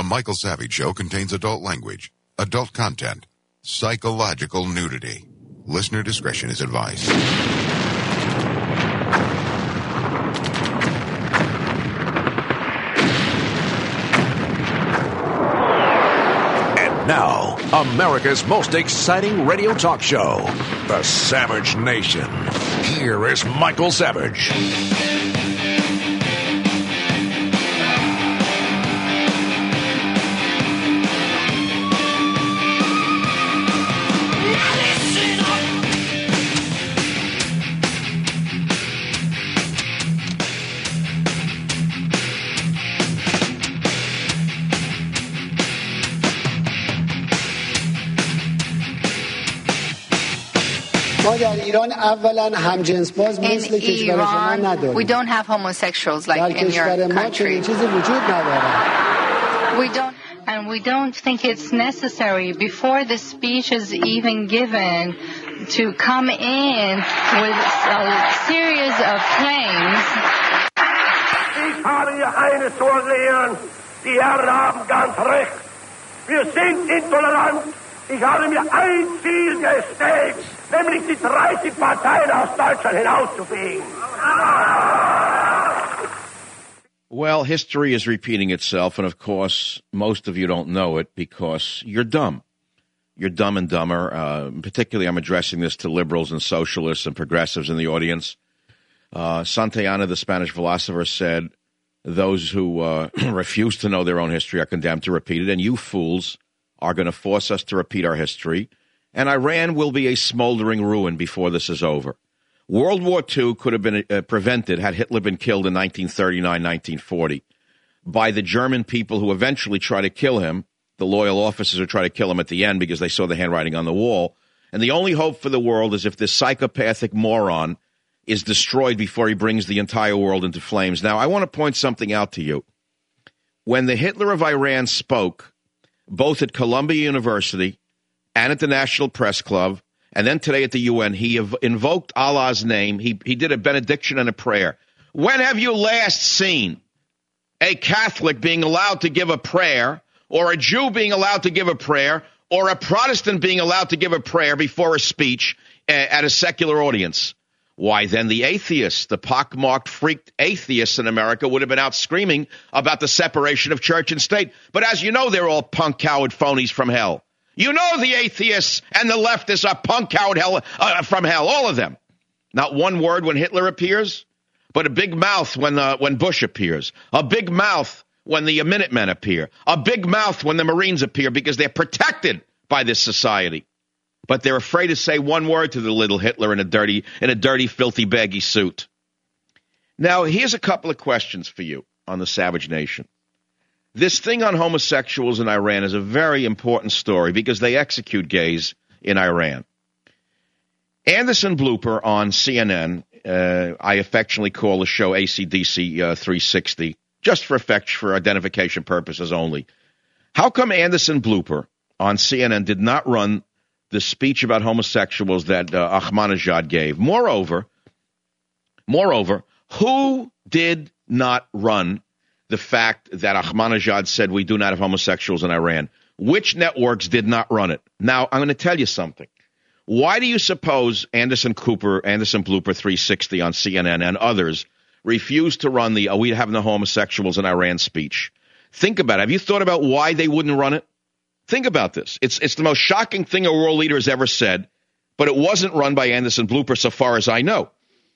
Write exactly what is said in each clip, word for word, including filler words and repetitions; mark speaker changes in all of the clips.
Speaker 1: Michael Savage Show contains adult language, adult content, psychological nudity. Listener discretion is advised.
Speaker 2: And now, America's most exciting radio talk show, The Savage Nation. Here is Michael Savage.
Speaker 3: In Iran, we don't have homosexuals like in your country. We don't, and we don't think it's necessary before the speech is even given to come in with a series of claims.
Speaker 4: Ich habe hier eines vorgesehen. Die Herren haben ganz recht. Wir sind intolerant. Ich habe mir ein Ziel gesteckt, nämlich die dreißig Parteien aus Deutschland hinauszufegen.
Speaker 5: Well, history is repeating itself, and of course, most of you don't know it because you're dumb. You're dumb and dumber. Uh, particularly, I'm addressing this to liberals and socialists and progressives in the audience. Uh, Santayana, the Spanish philosopher, said, those who uh, refuse to know their own history are condemned to repeat it, and you fools are going to force us to repeat our history, and Iran will be a smoldering ruin before this is over. World War Two could have been uh, prevented had Hitler been killed in nineteen thirty-nine, nineteen forty by the German people who eventually tried to kill him, the loyal officers who tried to kill him at the end because they saw the handwriting on the wall. And the only hope for the world is if this psychopathic moron is destroyed before he brings the entire world into flames. Now, I want to point something out to you. When the Hitler of Iran spoke, both at Columbia University and at the National Press Club, and then today at the U N, he ev- invoked Allah's name. He, he did a benediction and a prayer. When have you last seen a Catholic being allowed to give a prayer, or a Jew being allowed to give a prayer, or a Protestant being allowed to give a prayer before a speech uh, at a secular audience? Why, then the atheists, the pockmarked, freaked atheists in America would have been out screaming about the separation of church and state. But as you know, they're all punk, coward phonies from hell. You know the atheists and the leftists are punk, coward hell, uh, from hell, all of them. Not one word when Hitler appears, but a big mouth when uh, when Bush appears. A big mouth when the Minutemen appear. A big mouth when the Marines appear because they're protected by this society. But they're afraid to say one word to the little Hitler in a dirty, in a dirty, filthy, baggy suit. Now, here's a couple of questions for you on the Savage Nation. This thing on homosexuals in Iran is a very important story because they execute gays in Iran. Anderson Blooper on C N N, uh, I affectionately call the show A C D C uh, three sixty, just for effect, for identification purposes only. How come Anderson Blooper on C N N did not run the speech about homosexuals that uh, Ahmadinejad gave? Moreover, moreover, who did not run the fact that Ahmadinejad said we do not have homosexuals in Iran? Which networks did not run it? Now, I'm going to tell you something. Why do you suppose Anderson Cooper, Anderson Blooper three sixty on C N N and others refused to run the oh, we have no homosexuals in Iran speech? Think about it. Have you thought about why they wouldn't run it? Think about this. It's it's the most shocking thing a world leader has ever said, but it wasn't run by Anderson Blooper so far as I know.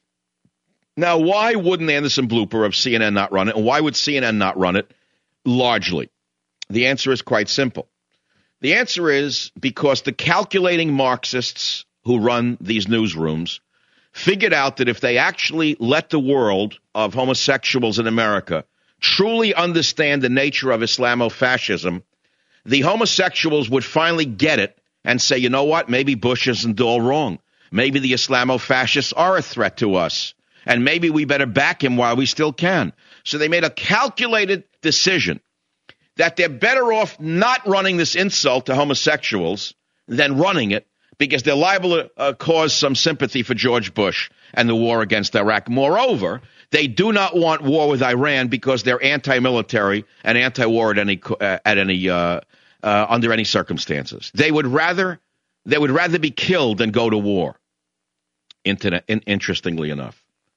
Speaker 5: Now, why wouldn't Anderson Blooper of C N N not run it, and why would C N N not run it largely? The answer is quite simple. The answer is because the calculating Marxists who run these newsrooms figured out that if they actually let the world of homosexuals in America truly understand the nature of Islamofascism, the homosexuals would finally get it and say, you know what, maybe Bush isn't all wrong. Maybe the Islamofascists are a threat to us, and maybe we better back him while we still can. So they made a calculated decision that they're better off not running this insult to homosexuals than running it, because they're liable to uh, cause some sympathy for George Bush and the war against Iraq. Moreover, They do not want war with Iran because they're anti-military and anti-war at any uh, at any uh, uh, under any circumstances. They would rather they would rather be killed than go to war. Internet, in, interestingly enough,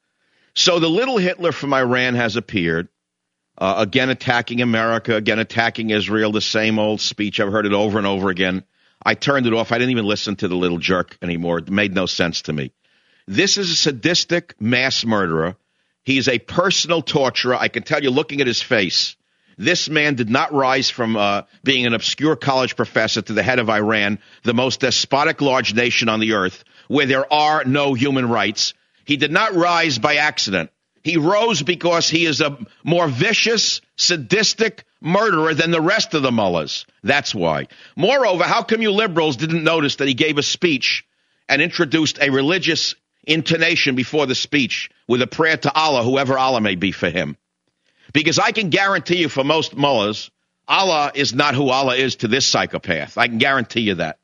Speaker 5: so the little Hitler from Iran has appeared uh, again, attacking America, again attacking Israel. The same old speech. I've heard it over and over again. I turned it off. I didn't even listen to the little jerk anymore. It made no sense to me. This is a sadistic mass murderer. He's a personal torturer. I can tell you, looking at his face, this man did not rise from uh, being an obscure college professor to the head of Iran, the most despotic large nation on the earth, where there are no human rights. He did not rise by accident. He rose because he is a more vicious, sadistic murderer than the rest of the mullahs. That's why. Moreover, how come you liberals didn't notice that he gave a speech and introduced a religious intonation before the speech with a prayer to Allah, whoever Allah may be for him? Because I can guarantee you, for most mullahs, Allah is not who Allah is to this psychopath. I can guarantee you that.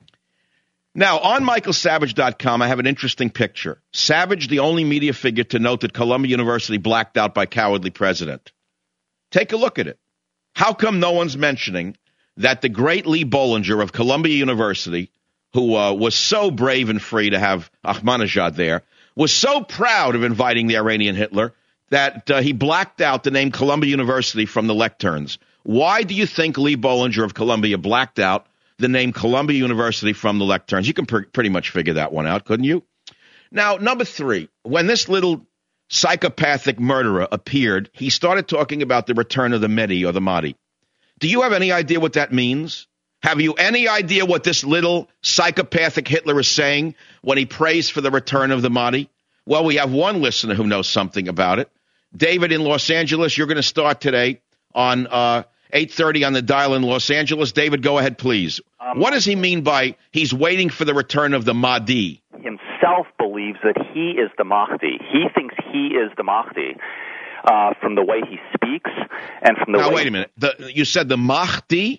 Speaker 5: Now, on Michael Savage dot com, I have an interesting picture. Savage, the only media figure to note that Columbia University blacked out by cowardly president. Take a look at it. How come no one's mentioning that the great Lee Bollinger of Columbia University, who uh, was so brave and free to have Ahmadinejad there, was so proud of inviting the Iranian Hitler that uh, he blacked out the name Columbia University from the lecterns? Why do you think Lee Bollinger of Columbia blacked out the name Columbia University from the lecterns? You can pr- pretty much figure that one out, couldn't you? Now, number three, when this little psychopathic murderer appeared, he started talking about the return of the Mahdi or the Mahdi. Do you have any idea what that means? Have you any idea what this little psychopathic Hitler is saying when he prays for the return of the Mahdi? Well, we have one listener who knows something about it. David in Los Angeles, you're going to start today on uh, eight thirty on the dial in Los Angeles. David, go ahead, please. Um, what does he mean by he's waiting for the return of the Mahdi?
Speaker 6: Himself believes that he is the Mahdi. He thinks he is the Mahdi uh, from the way he speaks and from the
Speaker 5: now,
Speaker 6: way...
Speaker 5: Now, wait a minute. The, you said the Mahdi?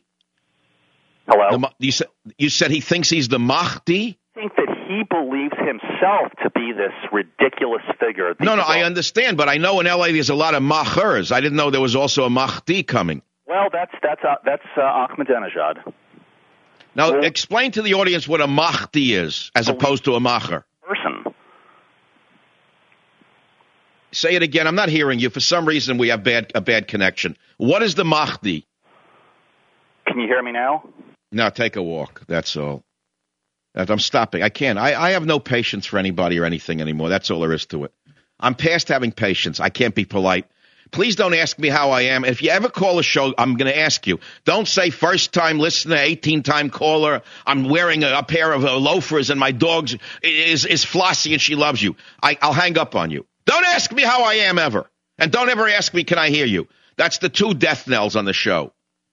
Speaker 6: Hello?
Speaker 5: The, you, said, you said he thinks he's the Mahdi?
Speaker 6: I think that he believes himself to be this ridiculous figure.
Speaker 5: No, no, I understand, but I know in L A there's a lot of Mahers. I didn't know there was also a Mahdi coming.
Speaker 6: Well, that's that's uh, that's uh, Ahmadinejad.
Speaker 5: Now,
Speaker 6: well,
Speaker 5: explain to the audience what a Mahdi is, as opposed to a Maher.
Speaker 6: Person.
Speaker 5: Say it again. I'm not hearing you. For some reason, we have bad a bad connection. What is the Mahdi?
Speaker 6: Can you hear me now?
Speaker 5: No, take a walk. That's all. I'm stopping. I can't. I, I have no patience for anybody or anything anymore. That's all there is to it. I'm past having patience. I can't be polite. Please don't ask me how I am. If you ever call a show, I'm going to ask you. Don't say first-time listener, eighteen-time caller. I'm wearing a, a pair of uh, loafers and my dog is, is Flossie and she loves you. I, I'll hang up on you. Don't ask me how I am ever. And don't ever ask me, can I hear you? That's the two death knells on the show.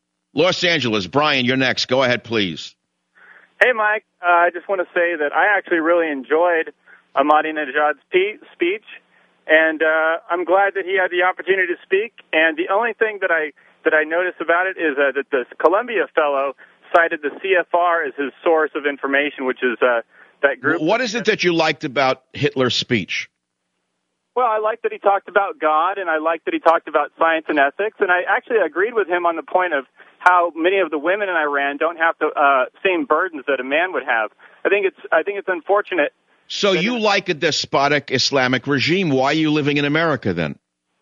Speaker 5: Los Angeles, Brian, you're next. Go ahead, please.
Speaker 7: Hey, Mike. Uh, I just want to say that I actually really enjoyed Ahmadinejad's pe- speech, and uh, I'm glad that he had the opportunity to speak. And the only thing that I that I noticed about it is uh, that this Columbia fellow cited the C F R as his source of information, which is uh, that group.
Speaker 5: What is it that you liked about Hitler's speech?
Speaker 7: Well, I liked that he talked about God, and I liked that he talked about science and ethics, and I actually agreed with him on the point of how many of the women in Iran don't have the uh, same burdens that a man would have. I think it's I think it's unfortunate.
Speaker 5: So you like a despotic Islamic regime. Why are you living in America then?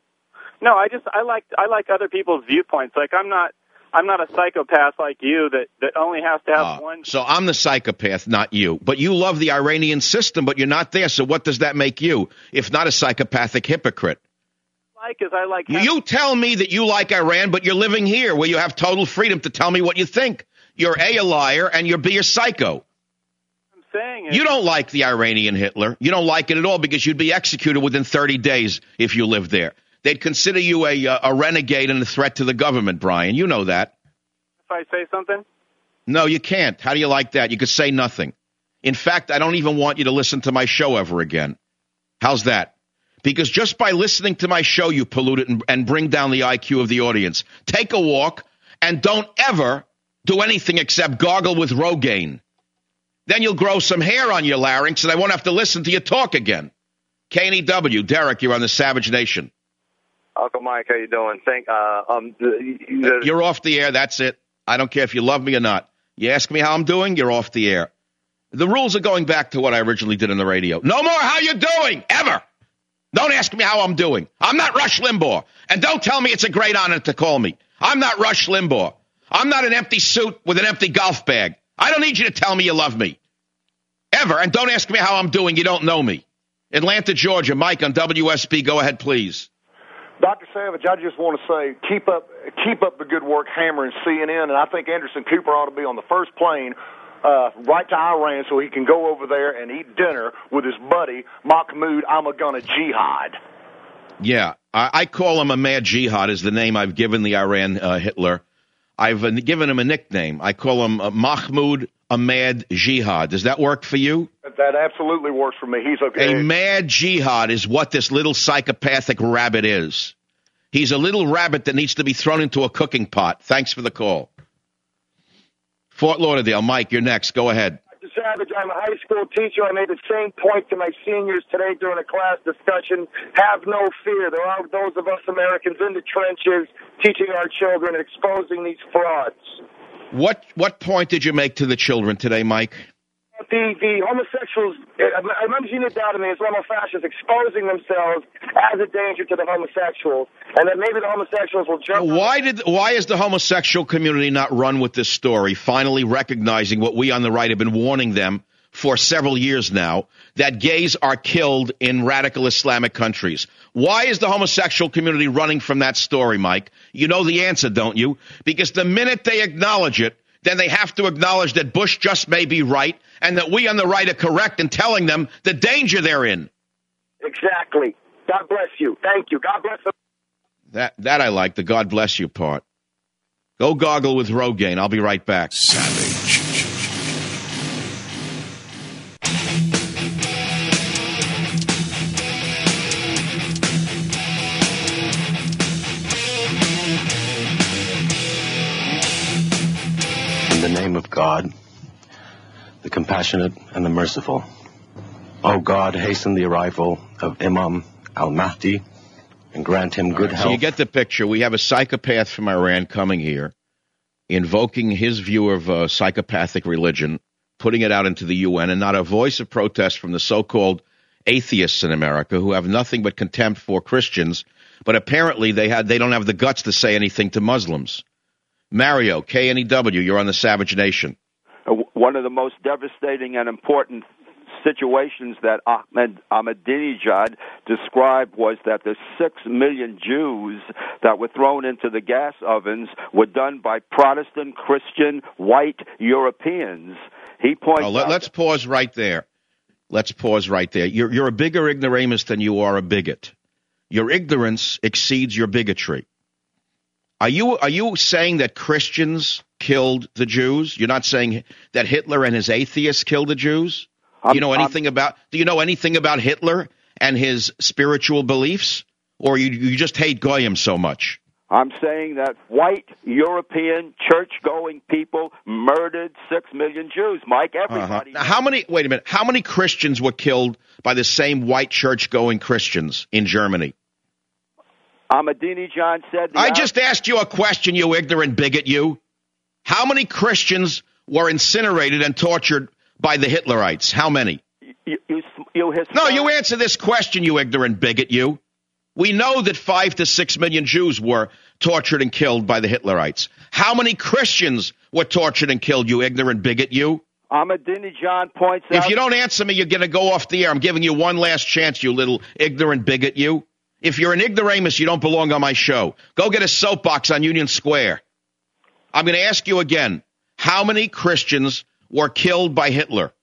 Speaker 7: No, I just I like I like other people's viewpoints. Like I'm not I'm not a psychopath like you that, that only has to have
Speaker 5: uh,
Speaker 7: one.
Speaker 5: So I'm the psychopath, not you. But you love the Iranian system, but you're not there. So what does that make you, if not a psychopathic hypocrite?
Speaker 7: Like is I like
Speaker 5: you, you tell me that you like Iran, but you're living here where you have total freedom to tell me what you think. You're A, a liar, and you're B, a psycho.
Speaker 7: I'm saying it.
Speaker 5: You don't like the Iranian Hitler. You don't like it at all because you'd be executed within thirty days if you lived there. They'd consider you a, a renegade and a threat to the government, Brian. You know that.
Speaker 7: If I say something?
Speaker 5: No, you can't. How do you like that? You could say nothing. In fact, I don't even want you to listen to my show ever again. How's that? Because just by listening to my show, you pollute it and, and bring down the I Q of the audience. Take a walk and don't ever do anything except gargle with Rogaine. Then you'll grow some hair on your larynx and I won't have to listen to you talk again. K N E W, Derek, you're on the Savage Nation.
Speaker 8: Uncle Mike, how you doing? Thank, uh, um, the, the,
Speaker 5: you're off the air. That's it. I don't care if you love me or not. You ask me how I'm doing, you're off the air. The rules are going back to what I originally did on the radio. No more how you doing, ever. Don't ask me how I'm doing. I'm not Rush Limbaugh. And don't tell me it's a great honor to call me. I'm not Rush Limbaugh. I'm not an empty suit with an empty golf bag. I don't need you to tell me you love me. Ever. And don't ask me how I'm doing. You don't know me. Atlanta, Georgia. Mike on W S B. Go ahead, please.
Speaker 9: Doctor Savage, I just want to say, keep up keep up the good work hammering C N N, and I think Anderson Cooper ought to be on the first plane uh, right to Iran so he can go over there and eat dinner with his buddy, Mahmoud Ahmadinejad.
Speaker 5: Yeah, I, I call him a mad jihad is the name I've given the Iran uh, Hitler. I've uh, given him a nickname. I call him uh, Mahmoud Ahmad Jihad. Does that work for you?
Speaker 9: That absolutely works for me. He's okay.
Speaker 5: A mad jihad is what this little psychopathic rabbit is. He's a little rabbit that needs to be thrown into a cooking pot. Thanks for the call. Fort Lauderdale, Mike, you're next. Go ahead.
Speaker 10: Doctor Savage, I'm a high school teacher. I made the same point to my seniors today during a class discussion. Have no fear. There are those of us Americans in the trenches teaching our children and exposing these frauds.
Speaker 5: What what point did you make to the children today, Mike?
Speaker 10: The, the homosexuals, I'm seeing it down to me, Islamo fascists exposing themselves as a danger to the homosexuals, and that maybe the homosexuals will jump.
Speaker 5: Why did why is the homosexual community not run with this story, finally recognizing what we on the right have been warning them for several years now, that gays are killed in radical Islamic countries? Why is the homosexual community running from that story, Mike? You know the answer, don't you? Because the minute they acknowledge it, then they have to acknowledge that Bush just may be right and that we on the right are correct in telling them the danger they're in.
Speaker 10: Exactly. God bless you. Thank you. God bless them.
Speaker 5: That, that I like, the God bless you part. Go goggle with Rogaine. I'll be right back.
Speaker 1: Savage.
Speaker 11: In the name of God, the compassionate and the merciful. O God, hasten the arrival of Imam al-Mahdi and grant him good
Speaker 5: right,
Speaker 11: health.
Speaker 5: So you get the picture. We have a psychopath from Iran coming here, invoking his view of uh, psychopathic religion, putting it out into the U N, and not a voice of protest from the so-called atheists in America who have nothing but contempt for Christians, but apparently they had they don't have the guts to say anything to Muslims. Mario, K N E W, you're on the Savage Nation.
Speaker 12: One of the most devastating and important situations that Ahmed Ahmadinejad described was that the six million Jews that were thrown into the gas ovens were done by Protestant, Christian, white Europeans. He points
Speaker 5: oh, let,
Speaker 12: out...
Speaker 5: Let's pause right there. Let's pause right there. You're, you're a bigger ignoramus than you are a bigot. Your ignorance exceeds your bigotry. Are you are you saying that Christians killed the Jews? You're not saying that Hitler and his atheists killed the Jews? Do you know anything I'm, about do you know anything about Hitler and his spiritual beliefs? Or you you just hate Goyim so much?
Speaker 12: I'm saying that white European church-going people murdered six million Jews. Mike, everybody.
Speaker 5: Uh-huh. Now, how many wait a minute, how many Christians were killed by the same white church-going Christians in Germany?
Speaker 12: Ahmadinejad said...
Speaker 5: I Arab- just asked you a question, you ignorant bigot, you. How many Christians were incinerated and tortured by the Hitlerites? How many?
Speaker 12: You, you, you
Speaker 5: no, you answer this question, you ignorant bigot, you. We know that five to six million Jews were tortured and killed by the Hitlerites. How many Christians were tortured and killed, you ignorant bigot, you?
Speaker 12: Ahmadinejad points
Speaker 5: if
Speaker 12: out...
Speaker 5: If you don't answer me, you're going to go off the air. I'm giving you one last chance, you little ignorant bigot, you. If you're an ignoramus, you don't belong on my show. Go get a soapbox on Union Square. I'm going to ask you again, how many Christians were killed by Hitler?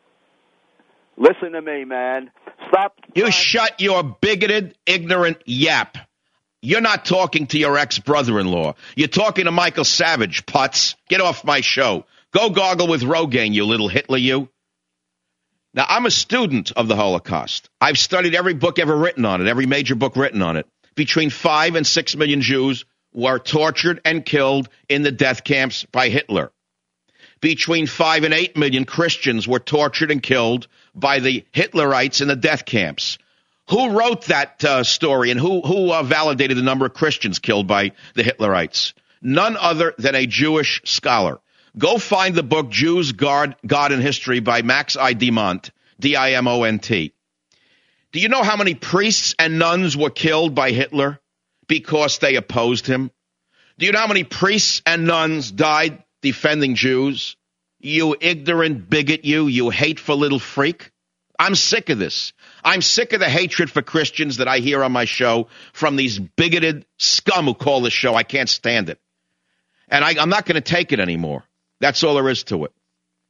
Speaker 12: Listen to me, man. Stop.
Speaker 5: You trying- shut your bigoted, ignorant yap. You're not talking to your ex-brother-in-law. You're talking to Michael Savage, putz. Get off my show. Go goggle with Rogaine, you little Hitler, you. Now, I'm a student of the Holocaust. I've studied every book ever written on it, every major book written on it. Between five and six million Jews were tortured and killed in the death camps by Hitler. Between five and eight million Christians were tortured and killed by the Hitlerites in the death camps. Who wrote that uh, story and who, who uh, validated the number of Christians killed by the Hitlerites? None other than a Jewish scholar. Go find the book Jews, God, God and History by Max I. Dimont, D I M O N T. Do you know how many priests and nuns were killed by Hitler because they opposed him? Do you know how many priests and nuns died defending Jews? You ignorant bigot, you, you hateful little freak. I'm sick of this. I'm sick of the hatred for Christians that I hear on my show from these bigoted scum who call this show. I can't stand it. And I, I'm not going to take it anymore. That's all there is to it.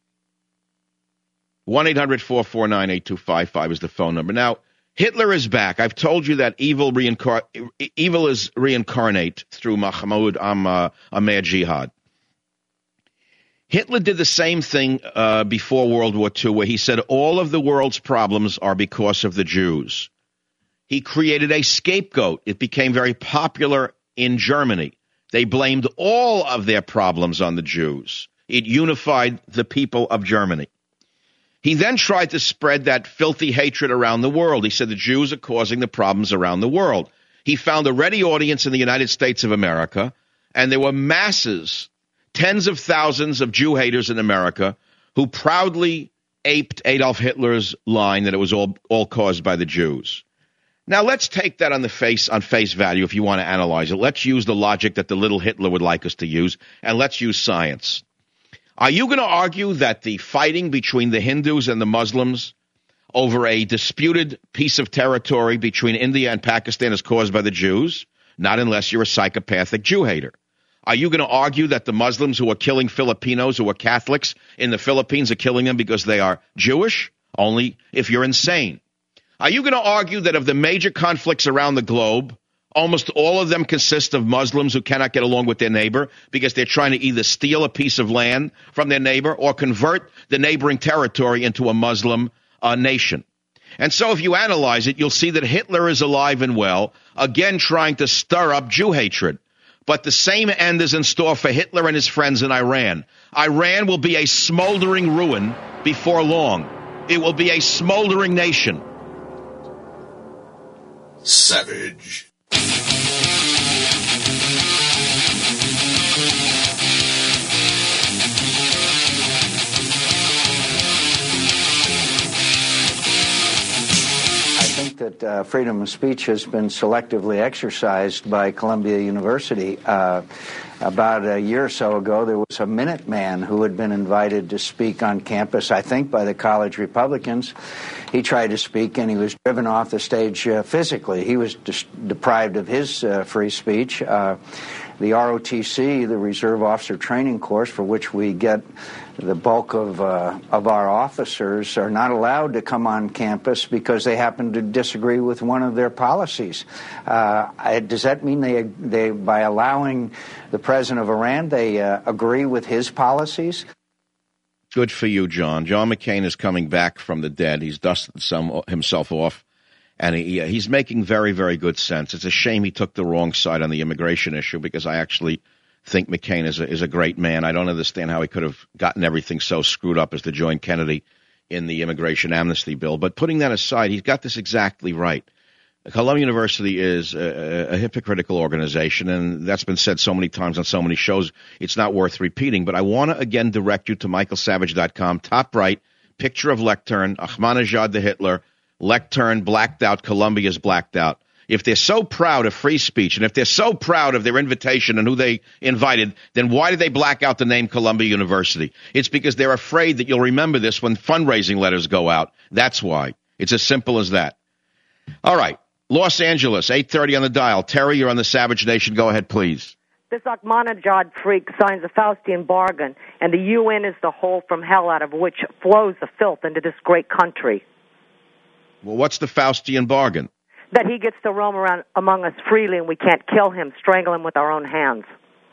Speaker 5: one eight hundred four four nine eight two five five is the phone number. Now, Hitler is back. I've told you that evil reincar- evil is reincarnate through Mahmoud Ahmadinejad. Hitler did the same thing uh, before World War Two, where he said all of the world's problems are because of the Jews. He created a scapegoat. It became very popular in Germany. They blamed all of their problems on the Jews. It unified the people of Germany. He then tried to spread that filthy hatred around the world. He said the Jews are causing the problems around the world. He found a ready audience in the United States of America, and there were masses, tens of thousands of Jew haters in America who proudly aped Adolf Hitler's line that it was all, all caused by the Jews. Now, let's take that on the face on face value if you want to analyze it. Let's use the logic that the little Hitler would like us to use, and let's use science. Are you going to argue that the fighting between the Hindus and the Muslims over a disputed piece of territory between India and Pakistan is caused by the Jews? Not unless you're a psychopathic Jew hater. Are you going to argue that the Muslims who are killing Filipinos who are Catholics in the Philippines are killing them because they are Jewish? Only if you're insane. Are you going to argue that of the major conflicts around the globe, almost all of them consist of Muslims who cannot get along with their neighbor because they're trying to either steal a piece of land from their neighbor or convert the neighboring territory into a Muslim uh, nation? And so if you analyze it, you'll see that Hitler is alive and well, again trying to stir up Jew hatred. But the same end is in store for Hitler and his friends in Iran. Iran will be a smoldering ruin before long. It will be a smoldering nation.
Speaker 1: Savage.
Speaker 13: that uh, freedom of speech has been selectively exercised by Columbia University. Uh, about a year or so ago, there was a Minuteman who had been invited to speak on campus, I think, by the college Republicans. He tried to speak, and he was driven off the stage uh, physically. He was dis- deprived of his uh, free speech. Uh, the R O T C, the Reserve Officer Training Course, for which we get the bulk of uh, of our officers, are not allowed to come on campus because they happen to disagree with one of their policies. Uh, I, does that mean they, they, by allowing the president of Iran, they uh, agree with his policies?
Speaker 5: Good for you, John. John McCain is coming back from the dead. He's dusted some himself off, and he, he's making very, very good sense. It's a shame he took the wrong side on the immigration issue, because I actually think McCain is a, is a great man. I don't understand how he could have gotten everything so screwed up as to join Kennedy in the immigration amnesty bill. But putting that aside, he's got this exactly right. Columbia University is a, a hypocritical organization, and that's been said so many times on so many shows, it's not worth repeating. But I want to again direct you to michael savage dot com, top right, picture of Lectern, Ahmadinejad the Hitler, Lectern blacked out, Columbia's blacked out. If they're so proud of free speech, and if they're so proud of their invitation and who they invited, then why did they black out the name Columbia University? It's because they're afraid that you'll remember this when fundraising letters go out. That's why. It's as simple as that. All right. Los Angeles, eight thirty on the dial. Terry, you're on the Savage Nation. Go ahead, please.
Speaker 14: This Ahmadinejad freak signs a Faustian bargain, and the U N is the hole from hell out of which flows the filth into this great country.
Speaker 5: Well, what's the Faustian bargain?
Speaker 14: That he gets to roam around among us freely, and we can't kill him, strangle him with our own hands.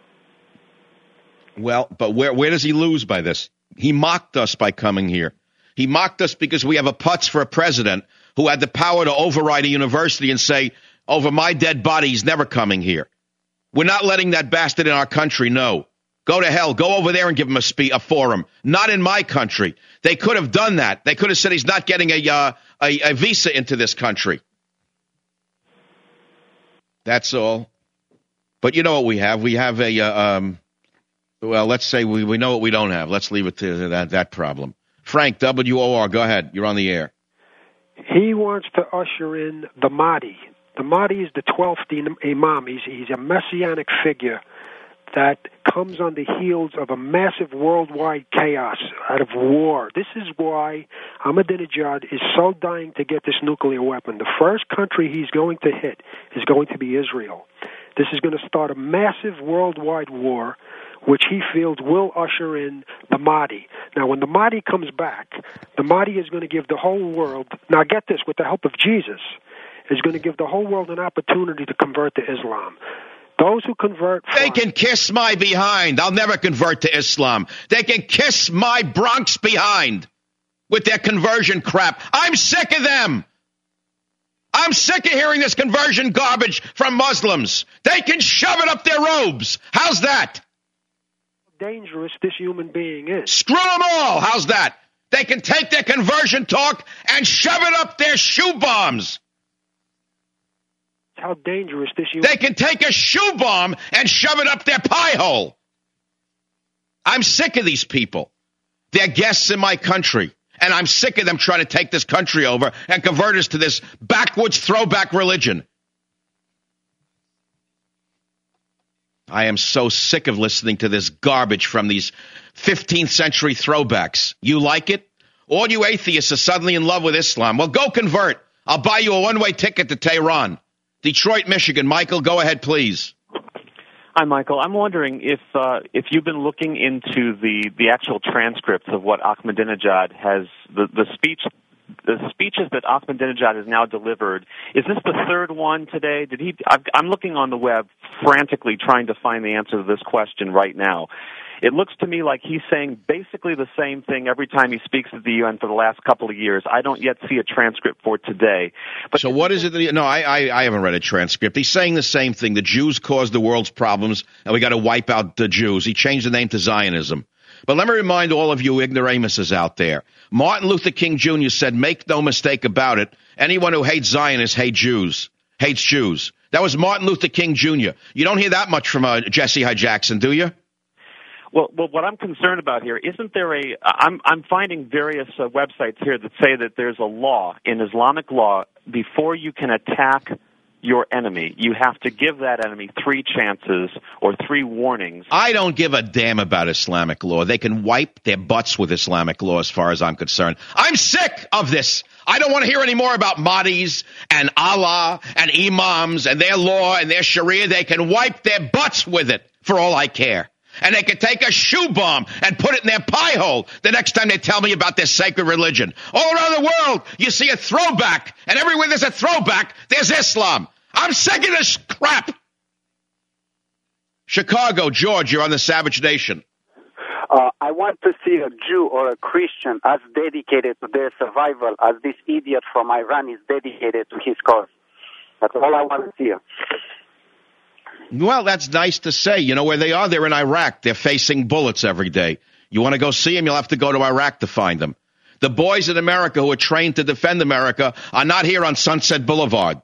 Speaker 5: Well, but where where does he lose by this? He mocked us by coming here. He mocked us because we have a putz for a president who had the power to override a university and say, over my dead body, he's never coming here. We're not letting that bastard in our country, no. Go to hell. Go over there and give him a, spe- a forum. Not in my country. They could have done that. They could have said he's not getting a, uh, a, a visa into this country. That's all. But you know what we have? We have a, uh, um, well, let's say we, we know what we don't have. Let's leave it to that, that problem. Frank, W O R, go ahead. You're on the air.
Speaker 15: He wants to usher in the Mahdi. The Mahdi is the twelfth Imam. He's, he's a messianic figure that comes on the heels of a massive worldwide chaos out of war. This is why Ahmadinejad is so dying to get this nuclear weapon. The first country he's going to hit is going to be Israel. This is going to start a massive worldwide war, which he feels will usher in the Mahdi. Now, when the Mahdi comes back, the Mahdi is going to give the whole world, now get this, with the help of Jesus, is going to give the whole world an opportunity to convert to Islam. Those who convert...
Speaker 5: They can kiss my behind. I'll never convert to Islam. They can kiss my Bronx behind with their conversion crap. I'm sick of them. I'm sick of hearing this conversion garbage from Muslims. They can shove it up their robes. How's that?
Speaker 15: Dangerous this human being is.
Speaker 5: Screw them all. How's that? They can take their conversion talk and shove it up their shoe bombs.
Speaker 15: How dangerous this human...
Speaker 5: They can take a shoe bomb and shove it up their pie hole. I'm sick of these people. They're guests in my country, and I'm sick of them trying to take this country over and convert us to this backwoods throwback religion. I am so sick of listening to this garbage from these fifteenth century throwbacks. You like it? All you atheists are suddenly in love with Islam. Well, go convert. I'll buy you a one-way ticket to Tehran. Detroit, Michigan. Michael, go ahead, please.
Speaker 16: Hi, Michael. I'm wondering if uh, if you've been looking into the, the actual transcripts of what Ahmadinejad has, the, the speech, the speeches that Ahmadinejad has now delivered. Is this the third one today? Did he? I've, I'm looking on the web frantically trying to find the answer to this question right now. It looks to me like he's saying basically the same thing every time he speaks at the U N for the last couple of years. I don't yet see a transcript for today. But
Speaker 5: so what is it that he, no, I, I, I haven't read a transcript. He's saying the same thing. The Jews caused the world's problems, and we got to wipe out the Jews. He changed the name to Zionism. But let me remind all of you ignoramuses out there. Martin Luther King Junior said, make no mistake about it, anyone who hates Zionists hates Jews, hates Jews. That was Martin Luther King Junior You don't hear that much from uh, Jesse Hyde Jackson, do you?
Speaker 16: Well, well, what I'm concerned about here, isn't there a, I'm, I'm finding various uh, websites here that say that there's a law, in Islamic law, before you can attack your enemy, you have to give that enemy three chances or three warnings.
Speaker 5: I don't give a damn about Islamic law. They can wipe their butts with Islamic law as far as I'm concerned. I'm sick of this. I don't want to hear any more about Mahdis and Allah and imams and their law and their Sharia. They can wipe their butts with it for all I care. And they can take a shoe bomb and put it in their pie hole the next time they tell me about their sacred religion. All around the world, you see a throwback, and everywhere there's a throwback, there's Islam. I'm sick of this crap. Chicago, George, you're on the Savage Nation.
Speaker 17: Uh, I want to see a Jew or a Christian as dedicated to their survival as this idiot from Iran is dedicated to his cause. That's all I want to see.
Speaker 5: Well, that's nice to say. You know where they are? They're in Iraq. They're facing bullets every day. You want to go see them? You'll have to go to Iraq to find them. The boys in America who are trained to defend America are not here on Sunset Boulevard.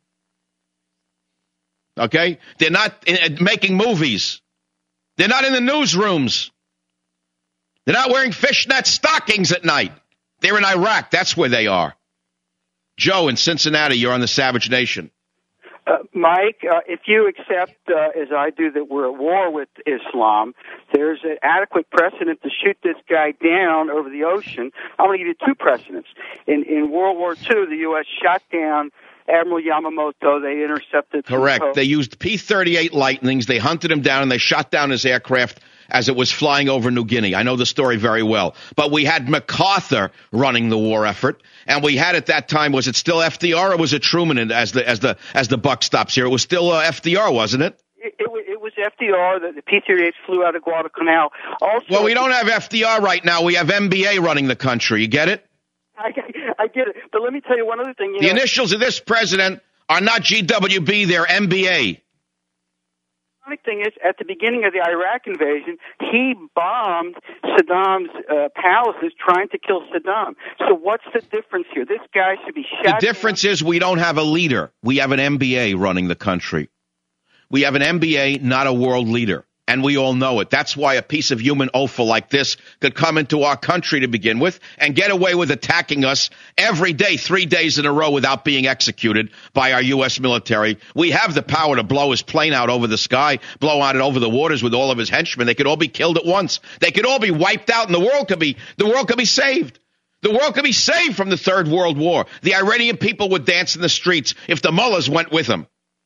Speaker 5: Okay? They're not in, making movies. They're not in the newsrooms. They're not wearing fishnet stockings at night. They're in Iraq. That's where they are. Joe in Cincinnati, you're on the Savage Nation.
Speaker 18: Uh, Mike, uh, if you accept, uh, as I do, that we're at war with Islam, there's an adequate precedent to shoot this guy down over the ocean. I'm going to give you two precedents. In, in World War Two, the U S shot down Admiral Yamamoto. They intercepted...
Speaker 5: Correct. They used P thirty-eight Lightnings. They hunted him down, and they shot down his aircraft as it was flying over New Guinea. I know the story very well. But we had MacArthur running the war effort, and we had at that time, was it still F D R or was it Truman as the as the as the buck stops here? It was still uh, F D R, wasn't it?
Speaker 18: It, it, it was F D R. The, the P thirty-eights flew out of Guadalcanal. Also,
Speaker 5: well, we don't have F D R right now. We have M B A running the country. You get it?
Speaker 18: I, I get it. But let me tell you one other thing. You
Speaker 5: the
Speaker 18: know,
Speaker 5: initials of this president are not G W B. They're M B A.
Speaker 18: ironic thing is, at the beginning of the Iraq invasion, he bombed Saddam's uh, palaces trying to kill Saddam. So what's the difference here? This guy should be shot.
Speaker 5: The difference is we don't have a leader. We have an M B A running the country. We have an M B A, not a world leader. And we all know it. That's why a piece of human offal like this could come into our country to begin with and get away with attacking us every day, three days in a row without being executed by our U S military. We have the power to blow his plane out over the sky, blow out it over the waters with all of his henchmen. They could all be killed at once. They could all be wiped out, and the world could be the world could be saved. The world could be saved from the Third World War. The Iranian people would dance in the streets if the mullahs went with them.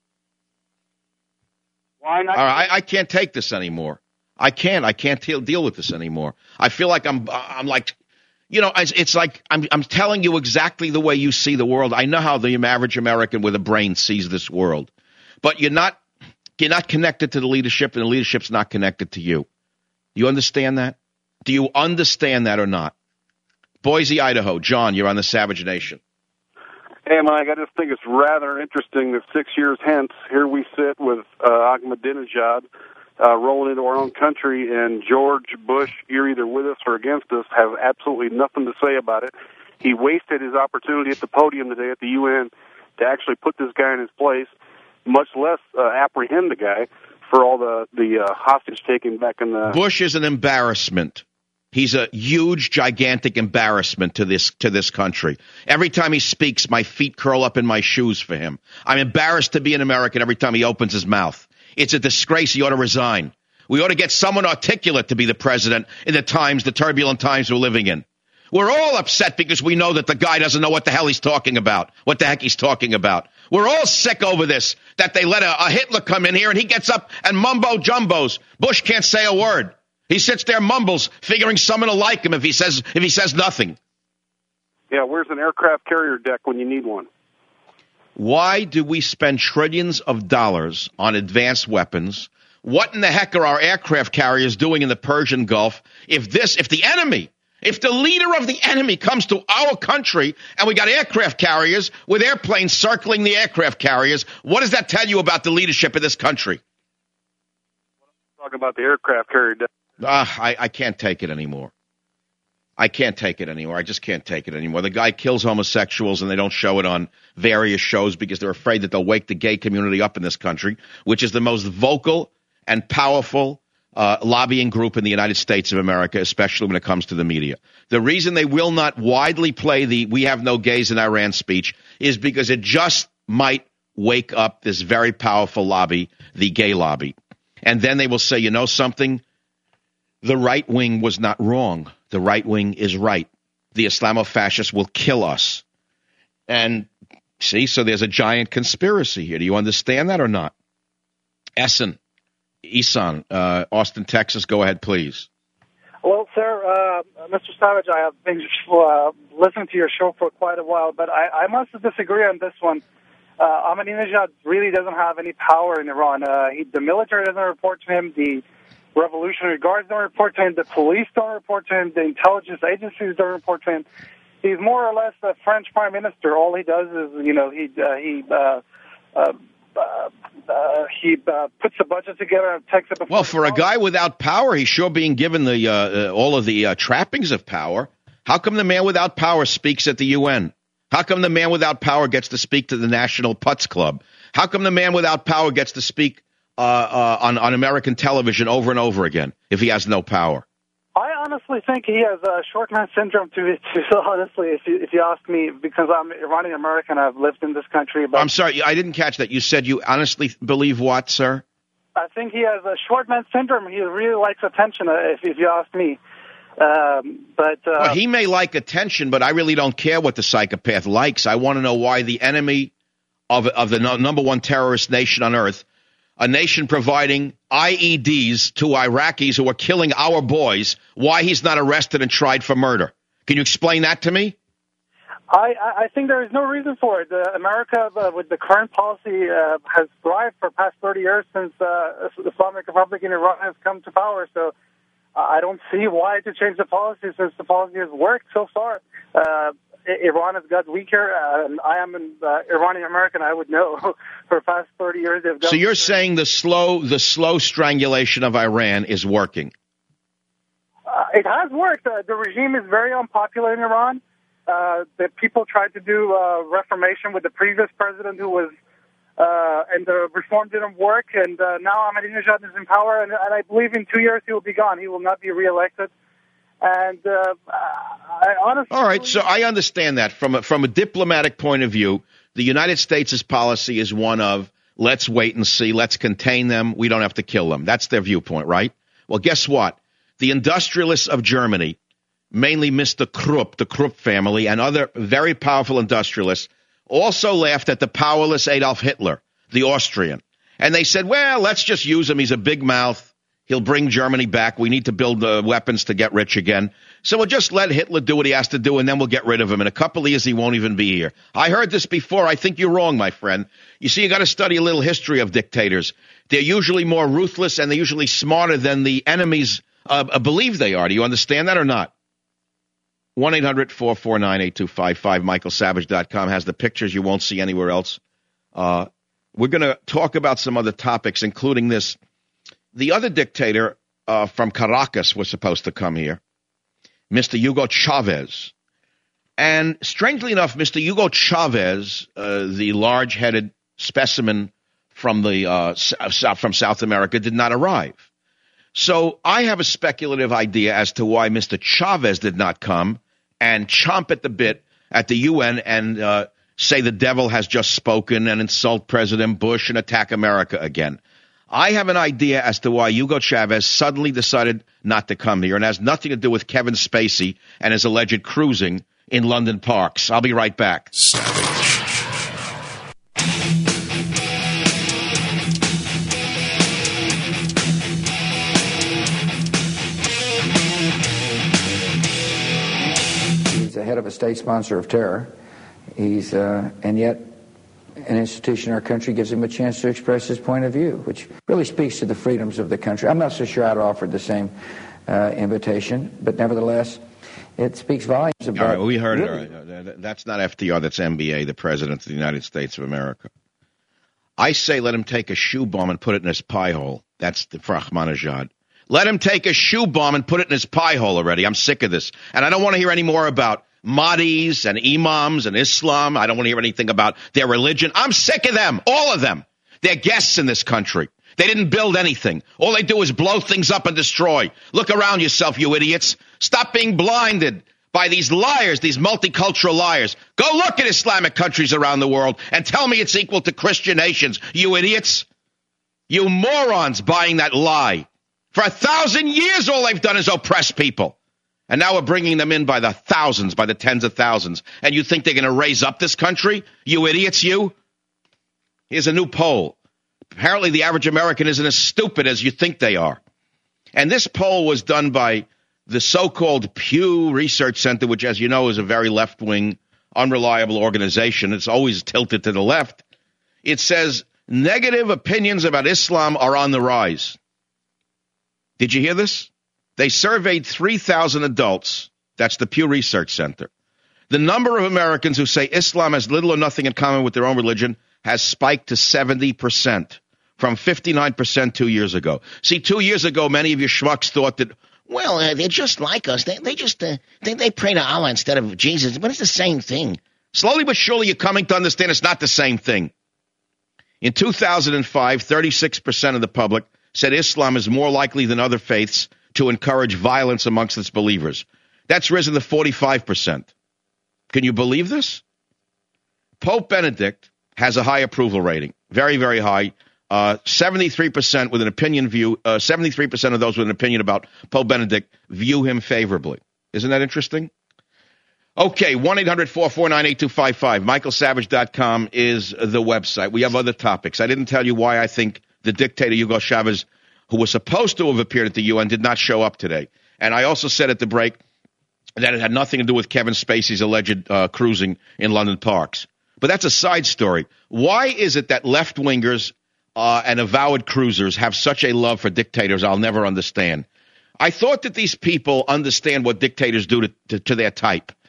Speaker 18: Why not?
Speaker 5: All right, I, I can't take this anymore. I can't. I can't deal, deal with this anymore. I feel like I'm. I'm like, you know, it's, it's like I'm. I'm telling you exactly the way you see the world. I know how the average American with a brain sees this world, but you're not. You're not connected to the leadership, and the leadership's not connected to you. Do you understand that? Do you understand that or not? Boise, Idaho. John, you're on the Savage Nation.
Speaker 19: Hey, Mike, I just think it's rather interesting that six years hence, here we sit with uh, Ahmadinejad uh, rolling into our own country, and George Bush, you're either with us or against us, have absolutely nothing to say about it. He wasted his opportunity at the podium today at the U N to actually put this guy in his place, much less uh, apprehend the guy for all the, the uh, hostage taking back in the...
Speaker 5: Bush is an embarrassment. He's a huge, gigantic embarrassment to this to this country. Every time he speaks, my feet curl up in my shoes for him. I'm embarrassed to be an American every time he opens his mouth. It's a disgrace. He ought to resign. We ought to get someone articulate to be the president in the times, the turbulent times we're living in. We're all upset because we know that the guy doesn't know what the hell he's talking about, what the heck he's talking about. We're all sick over this, that they let a, a Hitler come in here and he gets up and mumbo jumbos. Bush can't say a word. He sits there, mumbles, figuring someone will like him if he says if he says nothing.
Speaker 19: Yeah, where's an aircraft carrier deck when you need one?
Speaker 5: Why do we spend trillions of dollars on advanced weapons? What in the heck are our aircraft carriers doing in the Persian Gulf? If this, if the enemy, if the leader of the enemy comes to our country and we got aircraft carriers with airplanes circling the aircraft carriers, what does that tell you about the leadership of this country?
Speaker 19: Talk about the aircraft carrier deck.
Speaker 5: Uh, I, I can't take it anymore. I can't take it anymore. I just can't take it anymore. The guy kills homosexuals and they don't show it on various shows because they're afraid that they'll wake the gay community up in this country, which is the most vocal and powerful uh, lobbying group in the United States of America, especially when it comes to the media. The reason they will not widely play the "we have no gays in Iran" speech is because it just might wake up this very powerful lobby, the gay lobby. And then they will say, you know something? The right wing was not wrong. The right wing is right. The Islamofascists will kill us. And see, so there's a giant conspiracy here. Do you understand that or not? Essen, Isan, uh, Austin, Texas, go ahead, please.
Speaker 20: Well, sir, uh, Mister Savage, I have been uh, listening to your show for quite a while, but I, I must disagree on this one. Uh, Ahmadinejad really doesn't have any power in Iran. Uh, he, the military doesn't report to him. The Revolutionary Guards don't report to him. The police don't report to him. The intelligence agencies don't report to him. He's more or less a French prime minister. All he does is, you know, he uh, he uh, uh, uh, he uh, puts a budget together and takes it.
Speaker 5: Well, for a guy without power, he's sure being given the uh, uh, all of the uh, trappings of power. How come the man without power speaks at the U N? How come the man without power gets to speak to the National Putz Club? How come the man without power gets to speak Uh, uh, on, on American television over and over again if he has no power?
Speaker 20: I honestly think he has a short man syndrome. To, to honestly, if you, if you ask me, because I'm Iranian American, I've lived in this country. But
Speaker 5: I'm sorry, I didn't catch that. You said you honestly believe what, sir?
Speaker 20: I think he has a short man syndrome. He really likes attention, uh, if, if you ask me. Um, but uh,
Speaker 5: well, he may like attention, but I really don't care what the psychopath likes. I want to know why the enemy of of the no, number one terrorist nation on earth, a nation providing I E Ds to Iraqis who are killing our boys, why he's not arrested and tried for murder. Can you explain that to me?
Speaker 20: I, I think there is no reason for it. Uh, America, uh, with the current policy, uh, has thrived for the past thirty years since uh, the Islamic Republic in Iran has come to power. So uh, I don't see why to change the policy since the policy has worked so far. Uh, Iran has got weaker. Uh, and I am an uh, Iranian American. I would know for the past thirty years they've got.
Speaker 5: So you're saying the slow, the slow strangulation of Iran is working?
Speaker 20: Uh, it has worked. Uh, the regime is very unpopular in Iran. Uh, the people tried to do uh, reformation with the previous president who was, uh, and the reform didn't work. And uh, now Ahmadinejad is in power, and, and I believe in two years he will be gone. He will not be reelected. And uh, I honestly...
Speaker 5: All right, so I understand that. From a, from a diplomatic point of view, the United States' policy is one of, let's wait and see, let's contain them, we don't have to kill them. That's their viewpoint, right? Well, guess what? The industrialists of Germany, mainly Mister Krupp, the Krupp family, and other very powerful industrialists, also laughed at the powerless Adolf Hitler, the Austrian. And they said, well, let's just use him. He's a big mouth. He'll bring Germany back. We need to build uh, weapons to get rich again. So we'll just let Hitler do what he has to do, and then we'll get rid of him. In a couple of years, he won't even be here. I heard this before. I think you're wrong, my friend. You see, you got to study a little history of dictators. They're usually more ruthless, and they're usually smarter than the enemies uh, believe they are. Do you understand that or not? one eight hundred four four nine eight two five five. Michael Savage dot com has the pictures you won't see anywhere else. Uh, we're going to talk about some other topics, including this. The other dictator uh, from Caracas was supposed to come here, Mister Hugo Chavez. And strangely enough, Mister Hugo Chavez, uh, the large-headed specimen from the uh, south, from South America, did not arrive. So I have a speculative idea as to why Mister Chavez did not come and chomp at the bit at the U N and uh, say the devil has just spoken and insult President Bush and attack America again. I have an idea as to why Hugo Chavez suddenly decided not to come here, and has nothing to do with Kevin Spacey and his alleged cruising in London parks. I'll be right back.
Speaker 1: Savage.
Speaker 21: He's the head of a state sponsor of terror. He's, uh, and yet, an institution in our country gives him a chance to express his point of view, which really speaks to the freedoms of the country. I'm not so sure I'd offered the same uh, invitation, but nevertheless, it speaks volumes about...
Speaker 5: All right, well, we heard
Speaker 21: really,
Speaker 5: it. All right. That's not F D R, that's M B A, the President of the United States of America. I say let him take a shoe bomb and put it in his pie hole. That's the, for Ahmadinejad. Let him take a shoe bomb and put it in his pie hole already. I'm sick of this. And I don't want to hear any more about Mahdis and imams and Islam. I don't want to hear anything about their religion. I'm sick of them, all of them. They're guests in this country. They didn't build anything. All they do is blow things up and destroy. Look around yourself, you idiots. Stop being blinded by these liars, these multicultural liars. Go look at Islamic countries around the world and tell me it's equal to Christian nations, you idiots. You morons buying that lie. For a thousand years, all they've done is oppress people. And now we're bringing them in by the thousands, by the tens of thousands. And you think they're going to raise up this country? You idiots, you. Here's a new poll. Apparently the average American isn't as stupid as you think they are. And this poll was done by the so-called Pew Research Center, which, as you know, is a very left-wing, unreliable organization. It's always tilted to the left. It says negative opinions about Islam are on the rise. Did you hear this? They surveyed three thousand adults. That's the Pew Research Center. The number of Americans who say Islam has little or nothing in common with their own religion has spiked to seventy percent from fifty-nine percent two years ago. See, two years ago, many of you schmucks thought that, well, uh, they're just like us. They, they just uh, they, they pray to Allah instead of Jesus, but it's the same thing. Slowly but surely, you're coming to understand it's not the same thing. In two thousand five, thirty-six percent of the public said Islam is more likely than other faiths to encourage violence amongst its believers. That's risen to forty-five percent. Can you believe this? Pope Benedict has a high approval rating, very, very high. Uh, seventy-three percent with an opinion view, uh, seventy-three percent of those with an opinion about Pope Benedict view him favorably. Isn't that interesting? Okay, one eight hundred four four nine eight two five five. Michael Savage dot com is the website. We have other topics. I didn't tell you why I think the dictator Hugo Chavez, who was supposed to have appeared at the U N, did not show up today. And I also said at the break that it had nothing to do with Kevin Spacey's alleged uh, cruising in London parks. But that's a side story. Why is it that left-wingers uh, and avowed cruisers have such a love for dictators I'll never understand? I thought that these people understand what dictators do to, to, to their type.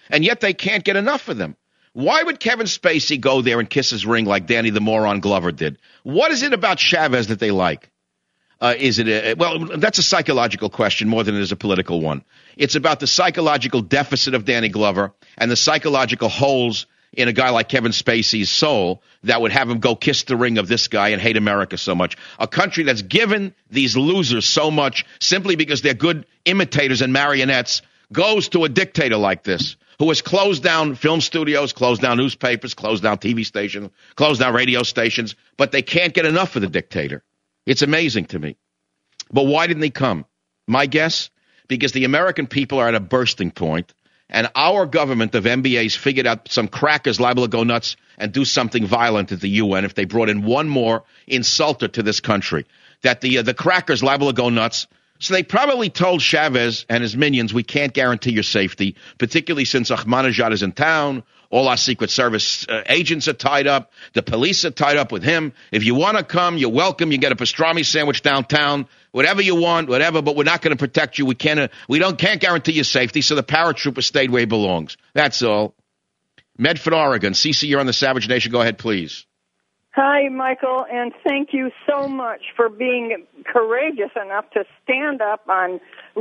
Speaker 5: and yet they can't get enough of them. Why would Kevin Spacey go there and kiss his ring like Danny the Moron Glover did? What is it about Chavez that they like? Uh, is it a, well, that's a psychological question more than it is a political one. It's about the psychological deficit of Danny Glover and the psychological holes in a guy like Kevin Spacey's soul that would have him go kiss the ring of this guy and hate America so much. A country that's given these losers so much simply because they're good imitators and marionettes goes to a dictator like this who has closed down film studios, closed down newspapers, closed down T V stations, closed down radio stations, but they can't get enough of the dictator. It's amazing to me. But why didn't they come? My guess, because the American people are at a bursting point, and our government of M B As figured out some crackers liable to go nuts and do something violent at the U N if they brought in one more insulter to this country, that the uh, the crackers liable to go nuts. So they probably told Chavez and his minions, we can't guarantee your safety, particularly since Ahmadinejad is in town. All our Secret Service uh, agents are tied up. The police are tied up with him. If you want to come, you're welcome. You get a pastrami sandwich downtown, whatever you want, whatever, but we're not going to protect you. We can't, uh, we don't, can't guarantee your safety, so the paratrooper stayed where he belongs. That's all. Medford, Oregon. Cece, you're on the Savage Nation. Go ahead, please.
Speaker 2: Hi, Michael, and thank you so much for being courageous enough to stand up on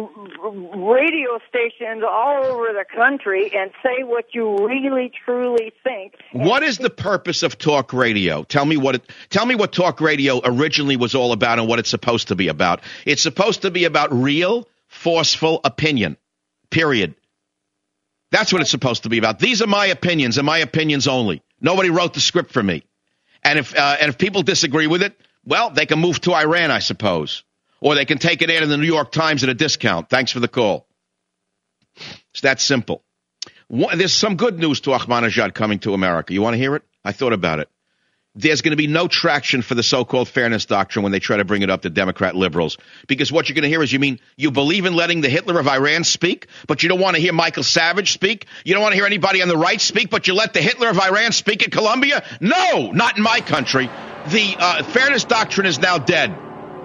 Speaker 2: radio stations all over the country and say what you really, truly think.
Speaker 5: What is the purpose of talk radio? Tell me what it, tell me what talk radio originally was all about and what it's supposed to be about. It's supposed to be about real, forceful opinion, period. That's what it's supposed to be about. These are my opinions and my opinions only. Nobody wrote the script for me. And if uh, and if people disagree with it, well, they can move to Iran, I suppose. Or they can take it in the New York Times at a discount. Thanks for the call. It's that simple. There's some good news to Ahmadinejad coming to America. You want to hear it? I thought about it. There's going to be no traction for the so-called fairness doctrine when they try to bring it up to Democrat liberals. Because what you're going to hear is, you mean you believe in letting the Hitler of Iran speak, but you don't want to hear Michael Savage speak? You don't want to hear anybody on the right speak, but you let the Hitler of Iran speak in Colombia? No, not in my country. The uh, fairness doctrine is now dead.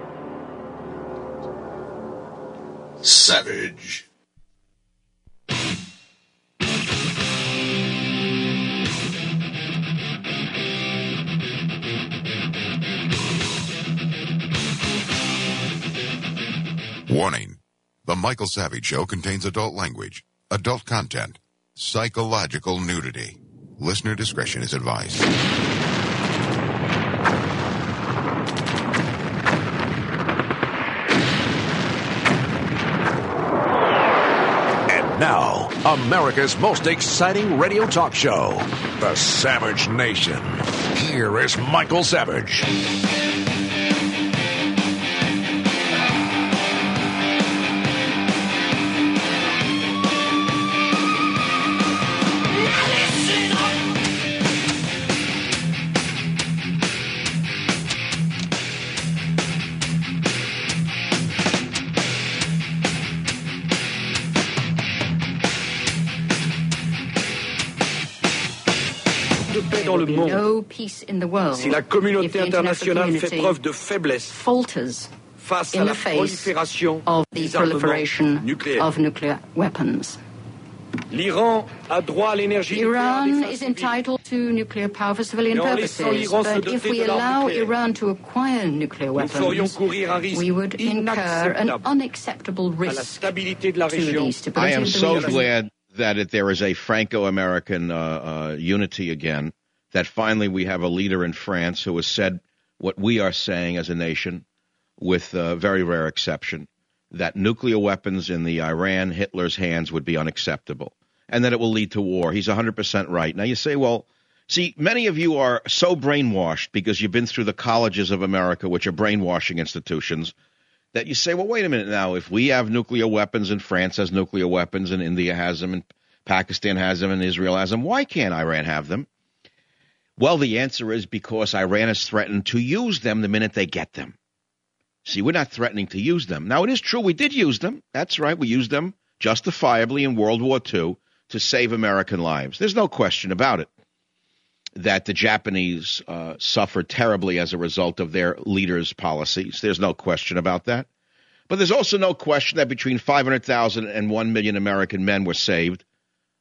Speaker 1: Savage. Warning. The Michael Savage Show contains adult language, adult content, psychological nudity. Listener discretion is advised.
Speaker 22: And now, America's most exciting radio talk show, The Savage Nation. Here is Michael Savage.
Speaker 23: No peace in the world
Speaker 24: si la communauté internationale fait preuve de faiblesse
Speaker 23: falters
Speaker 24: face
Speaker 23: in
Speaker 24: à
Speaker 23: the
Speaker 24: la
Speaker 23: face
Speaker 24: prolifération
Speaker 23: of the
Speaker 24: des armements
Speaker 23: proliferation
Speaker 24: nucléaires.
Speaker 23: of nuclear weapons.
Speaker 24: L'Iran a droit à l'énergie
Speaker 23: Iran is entitled to nuclear power for civilian purposes, but if we allow Iran to acquire nuclear weapons, we would incur an unacceptable risk to the stability
Speaker 5: I am
Speaker 23: of the
Speaker 5: so
Speaker 23: region.
Speaker 5: glad that it, there is a Franco-American uh, uh, unity again, that finally we have a leader in France who has said what we are saying as a nation, with a very rare exception, that nuclear weapons in the Iran, Hitler's hands would be unacceptable, and that it will lead to war. He's one hundred percent right. Now you say, well, see, many of you are so brainwashed because you've been through the colleges of America, which are brainwashing institutions, that you say, well, wait a minute now. If we have nuclear weapons and France has nuclear weapons and India has them and Pakistan has them and Israel has them, why can't Iran have them? Well, the answer is because Iran has threatened to use them the minute they get them. See, we're not threatening to use them. Now, it is true we did use them. That's right. We used them justifiably in World War Two to save American lives. There's no question about it that the Japanese uh, suffered terribly as a result of their leaders' policies. There's no question about that. But there's also no question that between five hundred thousand and one million American men were saved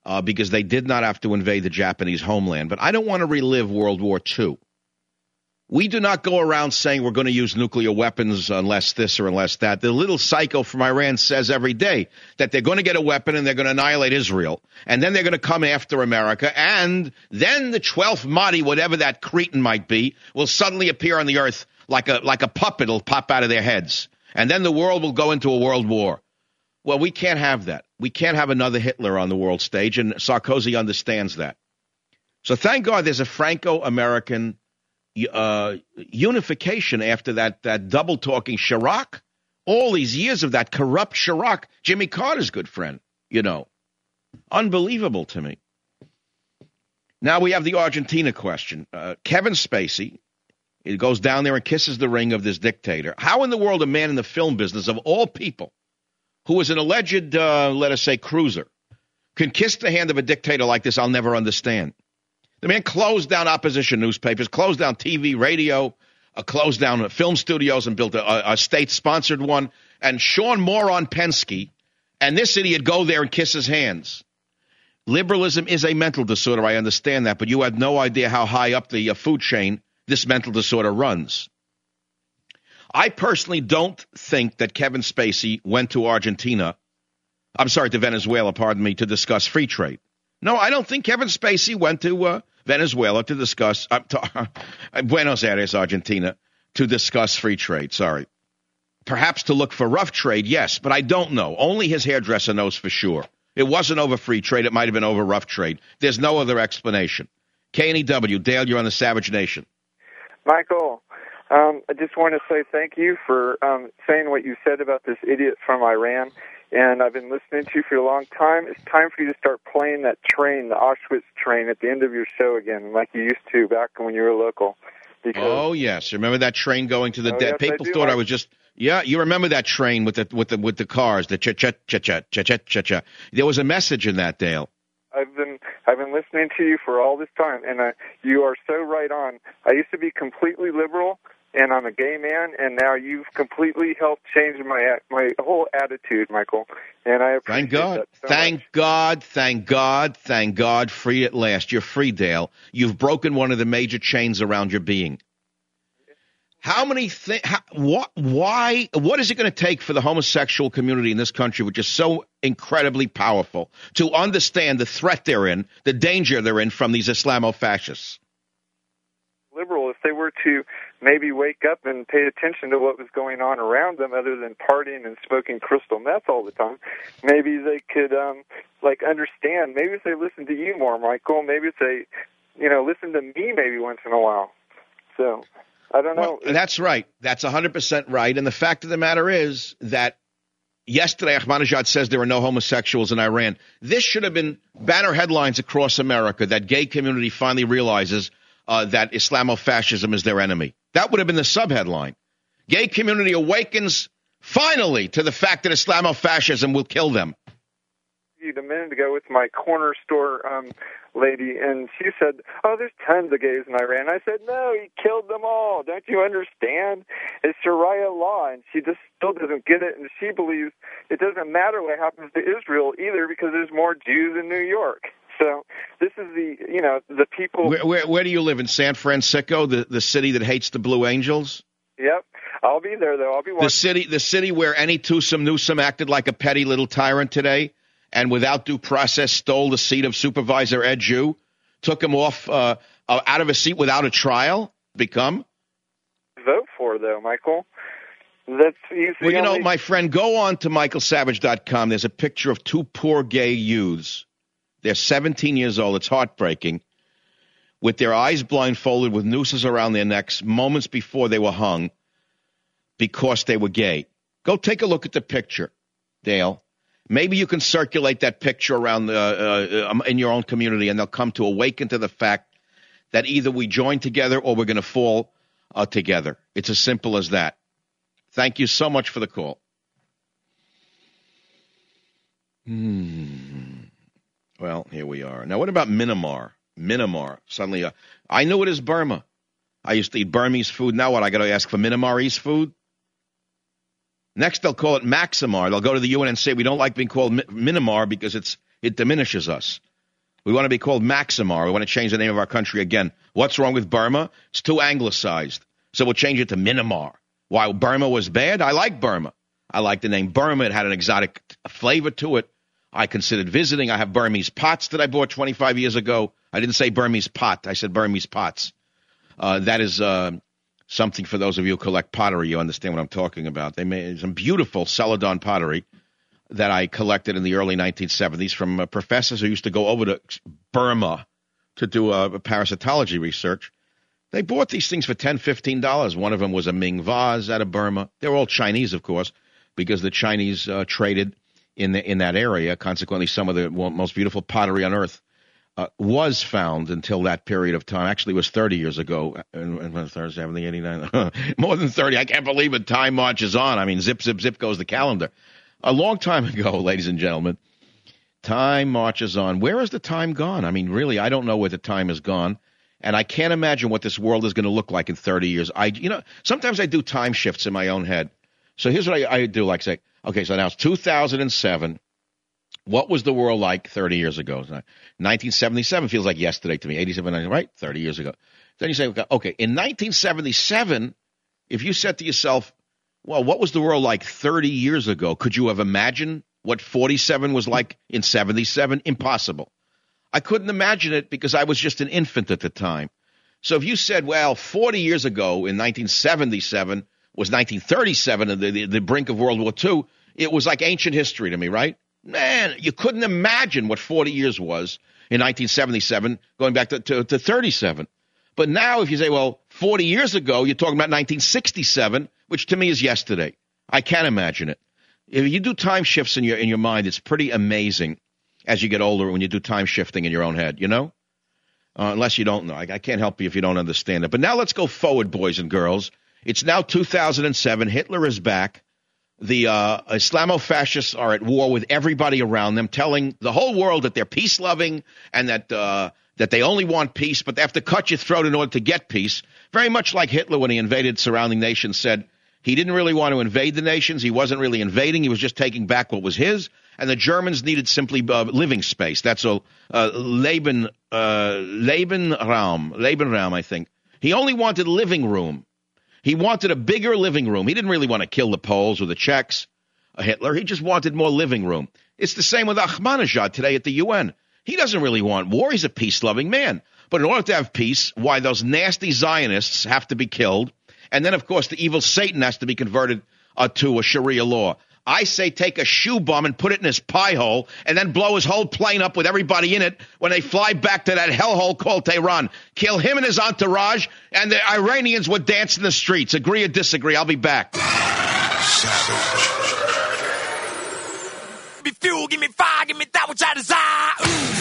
Speaker 5: uh, because they did not have to invade the Japanese homeland. But I don't want to relive World War Two. We do not go around saying we're going to use nuclear weapons unless this or unless that. The little psycho from Iran says every day that they're going to get a weapon and they're going to annihilate Israel. And then they're going to come after America. And then the twelfth Mahdi, whatever that cretin might be, will suddenly appear on the earth like a like a puppet. It'll pop out of their heads. And then the world will go into a world war. Well, we can't have that. We can't have another Hitler on the world stage. And Sarkozy understands that. So thank God there's a Franco-American Uh, unification after that, that double-talking Chirac. All these years of that corrupt Chirac, Jimmy Carter's good friend, you know. Unbelievable to me. Now we have the Argentina question. Uh, Kevin Spacey, he goes down there and kisses the ring of this dictator. How in the world a man in the film business, of all people, who is an alleged, uh, let us say, cruiser, can kiss the hand of a dictator like this, I'll never understand. The man closed down opposition newspapers, closed down T V, radio, uh, closed down film studios and built a, a state-sponsored one. And Sean Moron Penske and this idiot go there and kiss his hands. Liberalism is a mental disorder, I understand that, but you have no idea how high up the uh, food chain this mental disorder runs. I personally don't think that Kevin Spacey went to Argentina, I'm sorry, to Venezuela, pardon me, to discuss free trade. No, I don't think Kevin Spacey went to uh, Venezuela to discuss, uh, to, uh, Buenos Aires, Argentina, to discuss free trade, sorry. Perhaps to look for rough trade, yes, but I don't know. Only his hairdresser knows for sure. It wasn't over free trade. It might have been over rough trade. There's no other explanation. K N E W, Dale, you're on the Savage Nation.
Speaker 3: Michael, um, I just want to say thank you for um, saying what you said about this idiot from Iran. And I've been listening to you for a long time. It's time for you to start playing that train, the Auschwitz train, at the end of your show again, like you used to back when you were local. Because,
Speaker 5: oh yes, remember that train going to the
Speaker 3: oh,
Speaker 5: dead?
Speaker 3: Yes,
Speaker 5: People
Speaker 3: I do,
Speaker 5: thought
Speaker 3: I...
Speaker 5: I was just yeah. You remember that train with the with the with the cars, the cha cha cha cha cha cha cha cha. There was a message in that, Dale.
Speaker 3: I've been I've been listening to you for all this time, and uh, you are so right on. I used to be completely liberal, and I'm a gay man, and now you've completely helped change my my whole attitude, Michael. And I appreciate
Speaker 5: Thank God.
Speaker 3: that so
Speaker 5: thank
Speaker 3: much.
Speaker 5: God. Thank God. Thank God. Free at last. You're free, Dale. You've broken one of the major chains around your being. How many things? What? Why? What is it going to take for the homosexual community in this country, which is so incredibly powerful, to understand the threat they're in, the danger they're in from these Islamo-fascists?
Speaker 3: Liberal, if they were to maybe wake up and pay attention to what was going on around them other than partying and smoking crystal meth all the time, maybe they could, um, like, understand. Maybe if they listen to you more, Michael, maybe if they, you know, listen to me maybe once in a while. So, I don't know.
Speaker 5: Well, that's right. That's one hundred percent right. And the fact of the matter is that yesterday Ahmadinejad says there are no homosexuals in Iran. This should have been banner headlines across America, that gay community finally realizes uh, that Islamofascism is their enemy. That would have been the subheadline. Gay community awakens finally to the fact that Islamofascism will kill them.
Speaker 3: A minute ago with my corner store um, lady, and she said, oh, there's tons of gays in Iran. I said, no, he killed them all. Don't you understand? It's Sharia law, and she just still doesn't get it, and she believes it doesn't matter what happens to Israel either because there's more Jews in New York. So this is the, you know, the people.
Speaker 5: Where, where, where do you live? In San Francisco, the, the city that hates the Blue Angels?
Speaker 3: Yep. I'll be there, though. I'll be watching.
Speaker 5: The city, the city where any twosome Newsom acted like a petty little tyrant today, and without due process stole the seat of Supervisor Ed Jew, took him off uh, uh, out of a seat without a trial, become?
Speaker 3: Vote for, though, Michael. That's easy.
Speaker 5: Well, you
Speaker 3: only...
Speaker 5: know, my friend, go on to michael savage dot com. There's a picture of two poor gay youths. They're seventeen years old. It's heartbreaking. With their eyes blindfolded, with nooses around their necks, moments before they were hung because they were gay. Go take a look at the picture, Dale. Maybe you can circulate that picture around the, uh, uh, in your own community, and they'll come to awaken to the fact that either we join together or we're going to fall uh, together. It's as simple as that. Thank you so much for the call. Hmm. Well, here we are. Now, what about Myanmar? Myanmar. Suddenly, uh, I knew it as Burma. I used to eat Burmese food. Now what, I got to ask for Myanmarese food? Next, they'll call it Maximar. They'll go to the U N and say we don't like being called Myanmar because it's it diminishes us. We want to be called Maximar. We want to change the name of our country again. What's wrong with Burma? It's too anglicized. So we'll change it to Myanmar. While Burma was bad, I like Burma. I like the name Burma. It had an exotic flavor to it. I considered visiting. I have Burmese pots that I bought twenty-five years ago. I didn't say Burmese pot. I said Burmese pots. Uh, that is uh, something for those of you who collect pottery. You understand what I'm talking about. They made some beautiful Celadon pottery that I collected in the early nineteen seventies from uh, professors who used to go over to Burma to do uh, parasitology research. They bought these things for ten dollars, fifteen dollars. One of them was a Ming vase out of Burma. They're all Chinese, of course, because the Chinese uh, traded in the, in that area. Consequently, some of the most beautiful pottery on earth uh, was found until that period of time. Actually, it was thirty years ago. seventy, eighty-nine More than thirty. I can't believe it. Time marches on. I mean, zip, zip, zip goes the calendar. A long time ago, ladies and gentlemen, time marches on. Where has the time gone? I mean, really, I don't know where the time has gone, and I can't imagine what this world is going to look like in thirty years. I, you know, sometimes I do time shifts in my own head. So here's what I, I do, like say, okay, so now it's two thousand seven. What was the world like thirty years ago? nineteen seventy-seven feels like yesterday to me. eighty-seven, right? thirty years ago. Then you say, okay, in nineteen seventy-seven, if you said to yourself, well, what was the world like thirty years ago? Could you have imagined what forty-seven was like in seventy-seven? Impossible. I couldn't imagine it because I was just an infant at the time. So if you said, well, forty years ago in nineteen seventy-seven was nineteen thirty-seven and the, the, the brink of World War Two, it was like ancient history to me, right? Man, you couldn't imagine what forty years was in nineteen seventy-seven going back to, to, to thirty-seven. But now if you say, well, forty years ago, you're talking about nineteen sixty-seven, which to me is yesterday. I can't imagine it. If you do time shifts in your in your mind, it's pretty amazing as you get older when you do time shifting in your own head, you know? Uh, unless you don't know. I, I can't help you if you don't understand it. But now let's go forward, boys and girls. It's now two thousand seven. Hitler is back. The uh, Islamo-fascists are at war with everybody around them, telling the whole world that they're peace-loving and that uh, that they only want peace, but they have to cut your throat in order to get peace. Very much like Hitler when he invaded surrounding nations said he didn't really want to invade the nations. He wasn't really invading. He was just taking back what was his. And the Germans needed simply uh, living space. That's a uh, Leben, uh, Lebenraum, Lebenraum, I think. He only wanted living room. He wanted a bigger living room. He didn't really want to kill the Poles or the Czechs, uh, Hitler. He just wanted more living room. It's the same with Ahmadinejad today at the U N. He doesn't really want war. He's a peace-loving man. But in order to have peace, why those nasty Zionists have to be killed, and then, of course, the evil Satan has to be converted uh, to a Sharia law. I say take a shoe bum and put it in his pie hole and then blow his whole plane up with everybody in it when they fly back to that hellhole called Tehran. Kill him and his entourage, and the Iranians would dance in the streets. Agree or disagree? I'll be back.
Speaker 22: Savage.
Speaker 4: Give me fuel, give me fire, give me that which I desire. Ooh.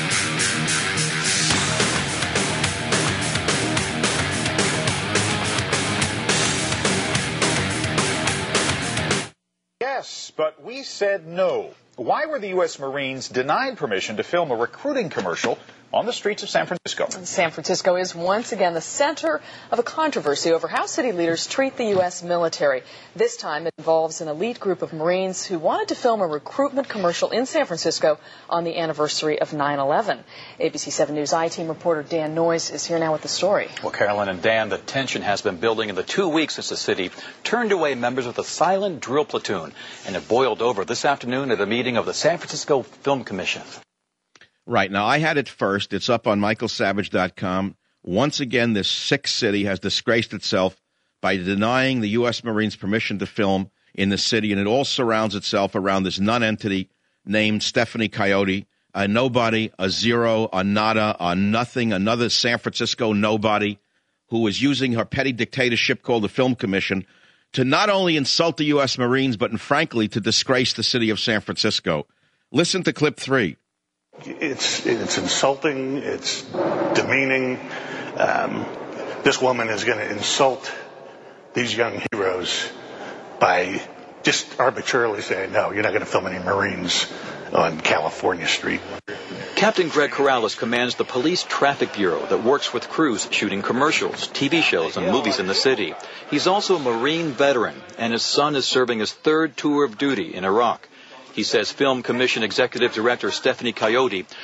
Speaker 6: Yes, but we said no. Why were the U S Marines denied permission to film a recruiting commercial on the streets of San Francisco?
Speaker 7: San Francisco is once again the center of a controversy over how city leaders treat the U S military. This time it involves an elite group of Marines who wanted to film a recruitment commercial in San Francisco on the anniversary of nine eleven. A B C seven News I-Team reporter Dan Noyes is here now with the story.
Speaker 8: Well, Carolyn and Dan, the tension has been building in the two weeks since the city turned away members of the silent drill platoon, and it boiled over this afternoon at a meeting of the San Francisco Film Commission.
Speaker 5: Right. Now, I had it first. It's up on michael savage dot com. Once again, this sick city has disgraced itself by denying the U S Marines permission to film in the city, and it all surrounds itself around this non-entity named Stephanie Coyote, a nobody, a zero, a nada, a nothing, another San Francisco nobody who is using her petty dictatorship called the Film Commission to not only insult the U S Marines, but, and frankly, to disgrace the city of San Francisco. Listen to clip three.
Speaker 25: It's it's insulting. It's demeaning. Um, this woman is going to insult these young heroes by just arbitrarily saying, no, you're not going to film any Marines on California Street.
Speaker 8: Captain Greg Corrales commands the Police Traffic Bureau that works with crews shooting commercials, T V shows, and movies in the city. He's also a Marine veteran, and his son is serving his third tour of duty in Iraq. He says Film Commission Executive Director Stephanie Coyote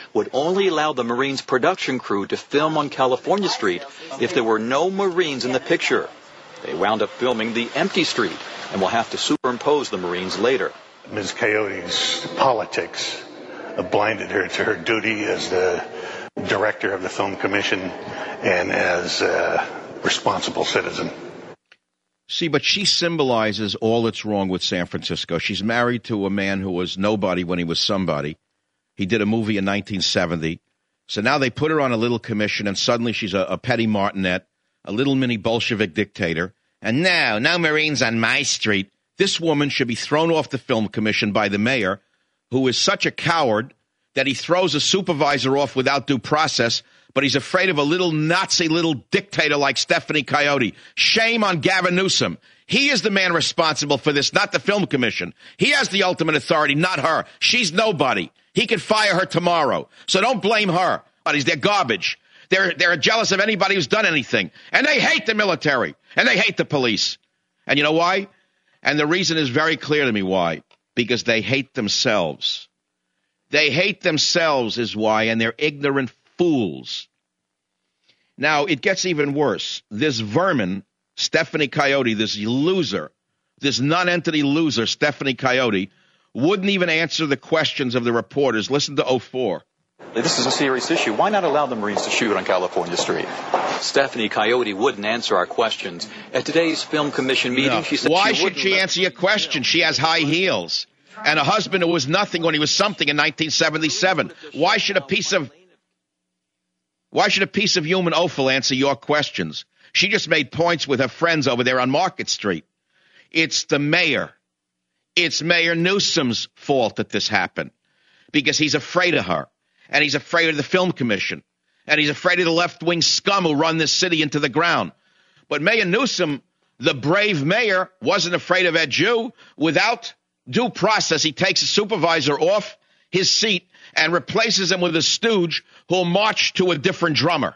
Speaker 8: would only allow the Marines production crew to film on California Street if there were no Marines in the picture. They wound up filming the empty street and will have to superimpose the Marines later.
Speaker 25: Miz Coyote's politics blinded her to her duty as the director of the Film Commission and as a responsible citizen.
Speaker 5: See, but she symbolizes all that's wrong with San Francisco. She's married to a man who was nobody when he was somebody. He did a movie in nineteen seventy. So now they put her on a little commission, and suddenly she's a, a petty martinet, a little mini Bolshevik dictator. And now, no Marines on my street. This woman should be thrown off the film commission by the mayor, who is such a coward that he throws a supervisor off without due process, but he's afraid of a little Nazi little dictator like Stephanie Coyote. Shame on Gavin Newsom. He is the man responsible for this, not the film commission. He has the ultimate authority, not her. She's nobody. He could fire her tomorrow. So don't blame her. They're garbage. They're, they're jealous of anybody who's done anything. And they hate the military. And they hate the police. And you know why? And the reason is very clear to me why. Because they hate themselves. They hate themselves is why, and they're ignorant fools. Now, it gets even worse. This vermin, Stephanie Coyote, this loser, this non-entity loser, Stephanie Coyote, wouldn't even answer the questions of the reporters. Listen to oh four.
Speaker 8: This is a serious issue. Why not allow the Marines to shoot on California Street? Stephanie Coyote wouldn't answer our questions. At today's film commission meeting,
Speaker 5: no.
Speaker 8: she said
Speaker 5: Why
Speaker 8: she
Speaker 5: should she
Speaker 8: let-
Speaker 5: answer your question? She has high heels. And a husband who was nothing when he was something in nineteen seventy-seven. Why should a piece of why should a piece of human offal answer your questions? She just made points with her friends over there on Market Street. It's the mayor. It's Mayor Newsom's fault that this happened because he's afraid of her. And he's afraid of the film commission. And he's afraid of the left-wing scum who run this city into the ground. But Mayor Newsom, the brave mayor, wasn't afraid of Ed Jew. Without due process, he takes a supervisor off his seat and replaces him with a stooge who'll march to a different drummer.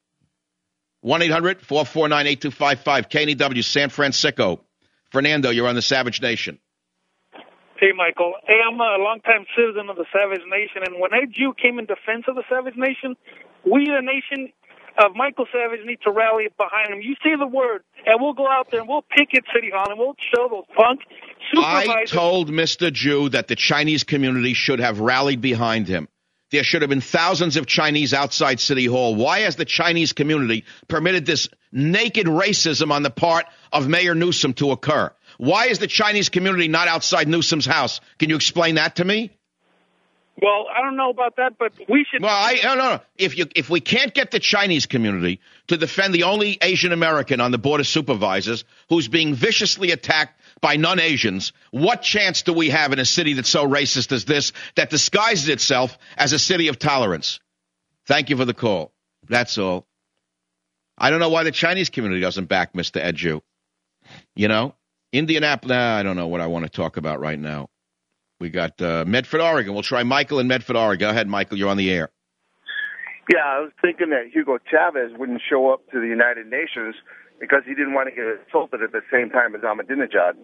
Speaker 5: one eight hundred four four nine eight two five five, K N E W, San Francisco. Fernando, you're on the Savage Nation.
Speaker 9: Hey, Michael. Hey, I'm a longtime citizen of the Savage Nation, and when Ed Jew came in defense of the Savage Nation, we, the nation of Michael Savage, need to rally behind him. You say the word, and we'll go out there and we'll picket City Hall, and we'll show those punk supervisors.
Speaker 5: I told Mister Jew that the Chinese community should have rallied behind him. There should have been thousands of Chinese outside City Hall. Why has the Chinese community permitted this naked racism on the part of Mayor Newsom to occur? Why is the Chinese community not outside Newsom's house? Can you explain that to me?
Speaker 9: Well, I don't know about that, but we should.
Speaker 5: Well, I no, no, no. If you if we can't get the Chinese community to defend the only Asian American on the board of supervisors who's being viciously attacked by non-Asians, what chance do we have in a city that's so racist as this that disguises itself as a city of tolerance? Thank you for the call. That's all. I don't know why the Chinese community doesn't back Mister Ed Jew. You know? Indianapolis, nah, I don't know what I want to talk about right now. We got uh, Medford, Oregon. We'll try Michael in Medford, Oregon. Go ahead, Michael. You're on the air.
Speaker 10: Yeah, I was thinking that Hugo Chavez wouldn't show up to the United Nations because he didn't want to get assaulted at the same time as Ahmadinejad.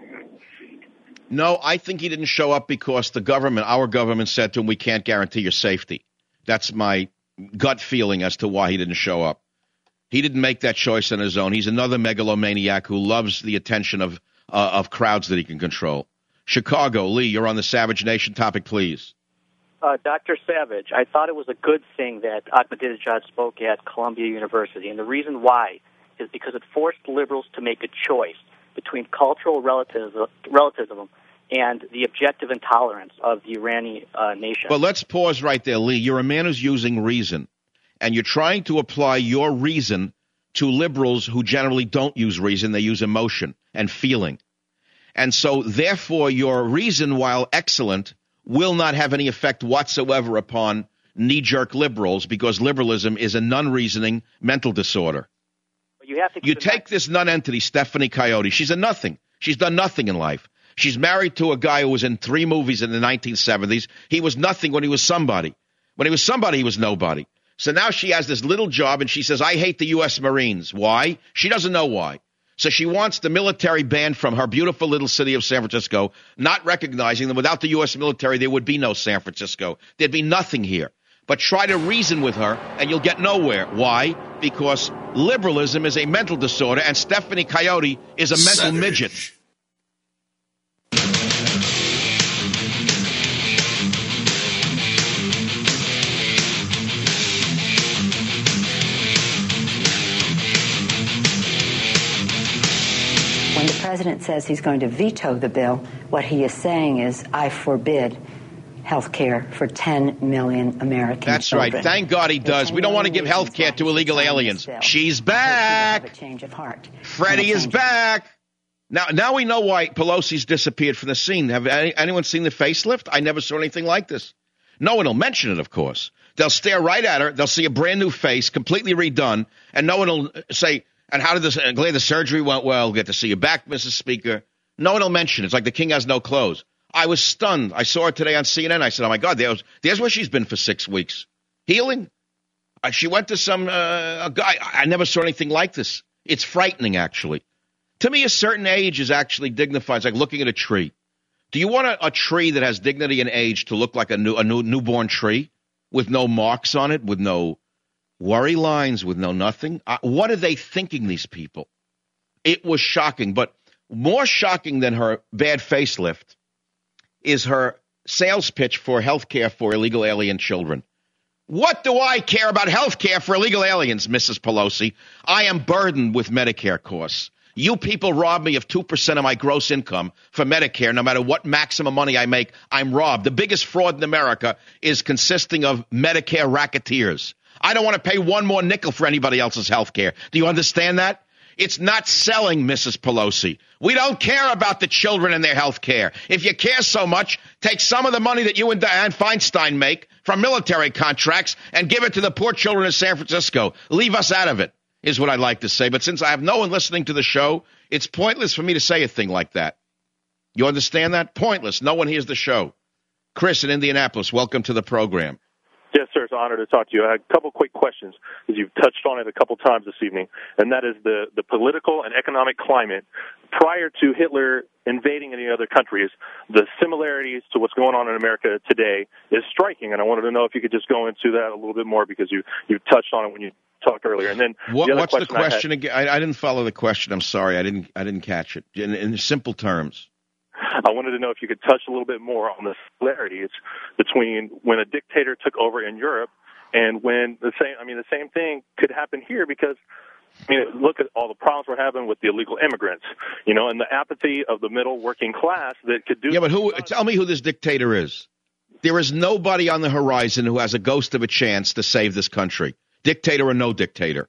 Speaker 5: No, I think he didn't show up because the government, our government, said to him, we can't guarantee your safety. That's my gut feeling as to why he didn't show up. He didn't make that choice on his own. He's another megalomaniac who loves the attention of uh, of crowds that he can control. Chicago, Lee, you're on the Savage Nation topic, please.
Speaker 11: Uh, Doctor Savage, I thought it was a good thing that Ahmadinejad spoke at Columbia University, and the reason why is because it forced liberals to make a choice between cultural relativism, relativism and the objective intolerance of the Iranian uh, nation.
Speaker 5: But let's pause right there, Lee. You're a man who's using reason, and you're trying to apply your reason to liberals who generally don't use reason. They use emotion and feeling. And so, therefore, your reason, while excellent, will not have any effect whatsoever upon knee-jerk liberals because liberalism is a non-reasoning mental disorder.
Speaker 11: You have to
Speaker 5: you take this non-entity, Stephanie Coyote. She's a nothing. She's done nothing in life. She's married to a guy who was in three movies in the nineteen seventies. He was nothing when he was somebody. When he was somebody, he was nobody. So now she has this little job, and she says, I hate the U S Marines. Why? She doesn't know why. So she wants the military banned from her beautiful little city of San Francisco, not recognizing that without the U S military, there would be no San Francisco. There'd be nothing here. But try to reason with her, and you'll get nowhere. Why? Because liberalism is a mental disorder, and Stephanie Coyote is a mental
Speaker 1: Savage.
Speaker 5: midget.
Speaker 12: When the president says he's going to veto the bill, what he is saying is, I forbid health care for ten million American
Speaker 5: That's
Speaker 12: children.
Speaker 5: right. Thank God he does. We don't want to give health care to illegal aliens. She's back.
Speaker 12: Change of heart.
Speaker 5: Freddie is back. Now, now we know why Pelosi's disappeared from the scene. Have any, anyone seen the facelift? I never saw anything like this. No one will mention it, of course. They'll stare right at her. They'll see a brand new face, completely redone, and no one will say, and how did this, uh, glad the surgery went well. Get to see you back, Missus Speaker. No one will mention it. It's like the king has no clothes. I was stunned. I saw her today on C N N. I said, oh, my God, there's, there's where she's been for six weeks. Healing. Uh, she went to some uh, a guy. I never saw anything like this. It's frightening, actually. To me, a certain age is actually dignified. It's like looking at a tree. Do you want a, a tree that has dignity and age to look like a, new, a new, newborn tree with no marks on it, with no worry lines, with no nothing? Uh, what are they thinking, these people? It was shocking. But more shocking than her bad facelift is her sales pitch for health care for illegal alien children. What do I care about health care for illegal aliens, Missus Pelosi? I am burdened with Medicare costs. You people rob me of two percent of my gross income for Medicare. No matter what maximum money I make, I'm robbed. The biggest fraud in America is consisting of Medicare racketeers. I don't want to pay one more nickel for anybody else's health care. Do you understand that? It's not selling, Missus Pelosi. We don't care about the children and their health care. If you care so much, take some of the money that you and Dianne Feinstein make from military contracts and give it to the poor children of San Francisco. Leave us out of it, is what I'd like to say. But since I have no one listening to the show, it's pointless for me to say a thing like that. You understand that? Pointless. No one hears the show. Chris in Indianapolis, welcome to the program.
Speaker 13: Yes, sir. It's an honor to talk to you. I had a couple quick questions, because you've touched on it a couple times this evening, and that is the, the political and economic climate prior to Hitler invading any other countries. The similarities to what's going on in America today is striking, and I wanted to know if you could just go into that a little bit more, because you, you touched on it when you talked earlier. And then
Speaker 5: what,
Speaker 13: the other
Speaker 5: what's
Speaker 13: question
Speaker 5: the question
Speaker 13: I had,
Speaker 5: again? I, I didn't follow the question. I'm sorry. I didn't I didn't catch it. In, in simple terms.
Speaker 13: I wanted to know if you could touch a little bit more on the similarities between when a dictator took over in Europe and when the same, I mean, the same thing could happen here, because, I mean, look at all the problems we're having with the illegal immigrants, you know, and the apathy of the middle working class that could do.
Speaker 5: Yeah, but who? Tell me who this dictator is. There is nobody on the horizon who has a ghost of a chance to save this country, dictator or no dictator.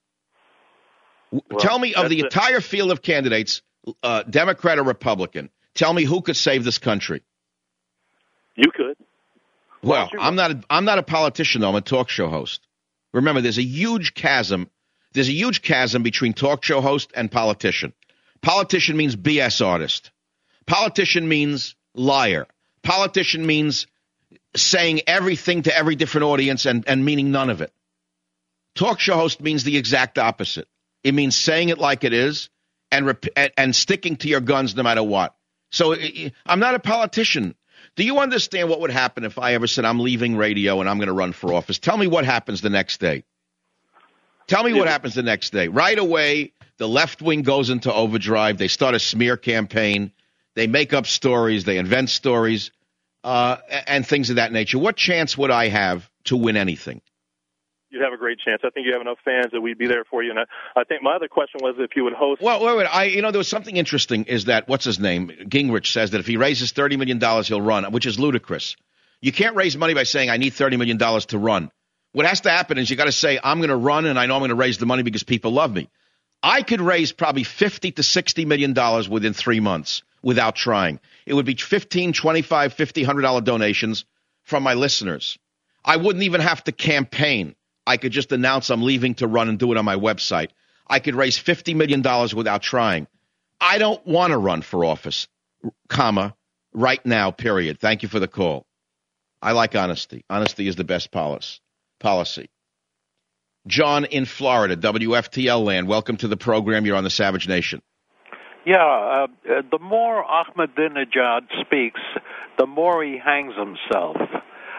Speaker 5: Well, tell me of the it. entire field of candidates, uh, Democrat or Republican. Tell me who could save this country.
Speaker 13: You could.
Speaker 5: Well, I'm not. A, I'm not a politician, though. I'm a talk show host. Remember, there's a huge chasm. There's a huge chasm between talk show host and politician. Politician means B S artist. Politician means liar. Politician means saying everything to every different audience and, and meaning none of it. Talk show host means the exact opposite. It means saying it like it is and rep- and, and sticking to your guns no matter what. So I'm not a politician. Do you understand what would happen if I ever said I'm leaving radio and I'm going to run for office? Tell me what happens the next day. Tell me what happens the next day. Right away, the left wing goes into overdrive. They start a smear campaign. They make up stories. They invent stories uh, and things of that nature. What chance would I have to win anything?
Speaker 13: You'd have a great chance. I think you have enough fans that we'd be there for you. And I, I think my other question was if you would host.
Speaker 5: Well, wait, wait. I, you know, there was something interesting is that, what's his name? Gingrich says that if he raises thirty million dollars, he'll run, which is ludicrous. You can't raise money by saying I need thirty million dollars to run. What has to happen is you got to say I'm going to run and I know I'm going to raise the money because people love me. I could raise probably fifty to sixty million dollars within three months without trying. It would be fifteen, twenty-five, fifty, one hundred dollar donations from my listeners. I wouldn't even have to campaign. I could just announce I'm leaving to run and do it on my website. I could raise fifty million dollars without trying. I don't want to run for office, comma, right now, period. Thank you for the call. I like honesty. Honesty is the best policy. policy. John in Florida, W F T L land. Welcome to the program. You're on the Savage Nation.
Speaker 14: Yeah, uh, the more Ahmadinejad speaks, the more he hangs himself.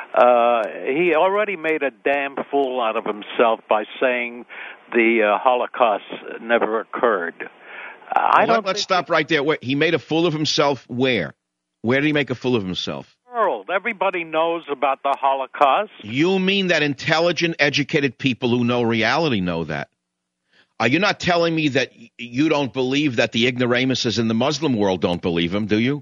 Speaker 14: Uh, he already made a damn fool out of himself by saying the uh, Holocaust never occurred. Uh, I
Speaker 5: Let,
Speaker 14: don't.
Speaker 5: Let's stop right there. Wait, he made a fool of himself where? Where did he make a fool of himself?
Speaker 14: World. Everybody knows about the Holocaust.
Speaker 5: You mean that intelligent, educated people who know reality know that? Are you not telling me that you don't believe that the ignoramuses in the Muslim world don't believe him, do you?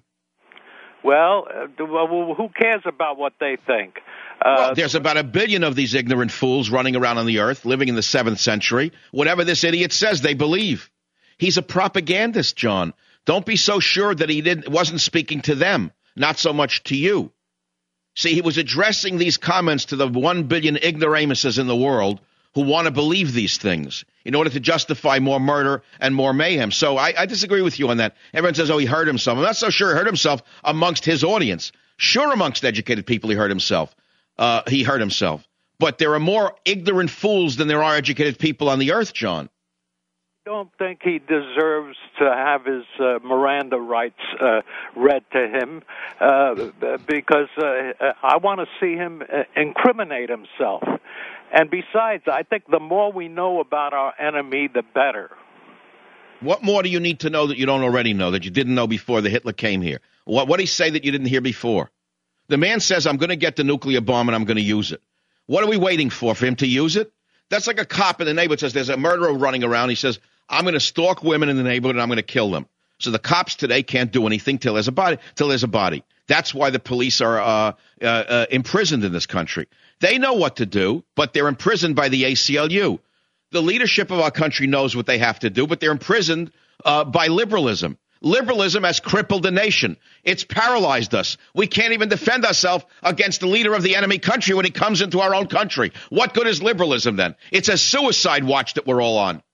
Speaker 14: Well, uh, well who cares about what they think? Uh,
Speaker 5: well, there's about a billion of these ignorant fools running around on the earth, living in the seventh century. Whatever this idiot says, they believe. He's a propagandist, John. Don't be so sure that he didn't wasn't speaking to them, not so much to you. See, he was addressing these comments to the one billion ignoramuses in the world who want to believe these things in order to justify more murder and more mayhem. So I, I disagree with you on that. Everyone says, oh, he hurt himself. I'm not so sure he hurt himself amongst his audience. Sure, amongst educated people, he hurt himself. Uh, he hurt himself. But there are more ignorant fools than there are educated people on the earth, John.
Speaker 14: I don't think he deserves to have his uh, Miranda rights uh, read to him uh, because uh, I want to see him uh, incriminate himself. And besides, I think the more we know about our enemy, the better.
Speaker 5: What more do you need to know that you don't already know, that you didn't know before the Hitler came here? What what did he say that you didn't hear before? The man says, I'm going to get the nuclear bomb and I'm going to use it. What are we waiting for, for him to use it? That's like a cop in the neighborhood says there's a murderer running around. He says, I'm going to stalk women in the neighborhood and I'm going to kill them. So the cops today can't do anything till there's a body. Till there's a body. That's why the police are uh, uh, uh, imprisoned in this country. They know what to do, but they're imprisoned by the A C L U. The leadership of our country knows what they have to do, but they're imprisoned uh, by liberalism. Liberalism has crippled the nation. It's paralyzed us. We can't even defend ourselves against the leader of the enemy country when he comes into our own country. What good is liberalism then? It's a suicide watch that we're all on.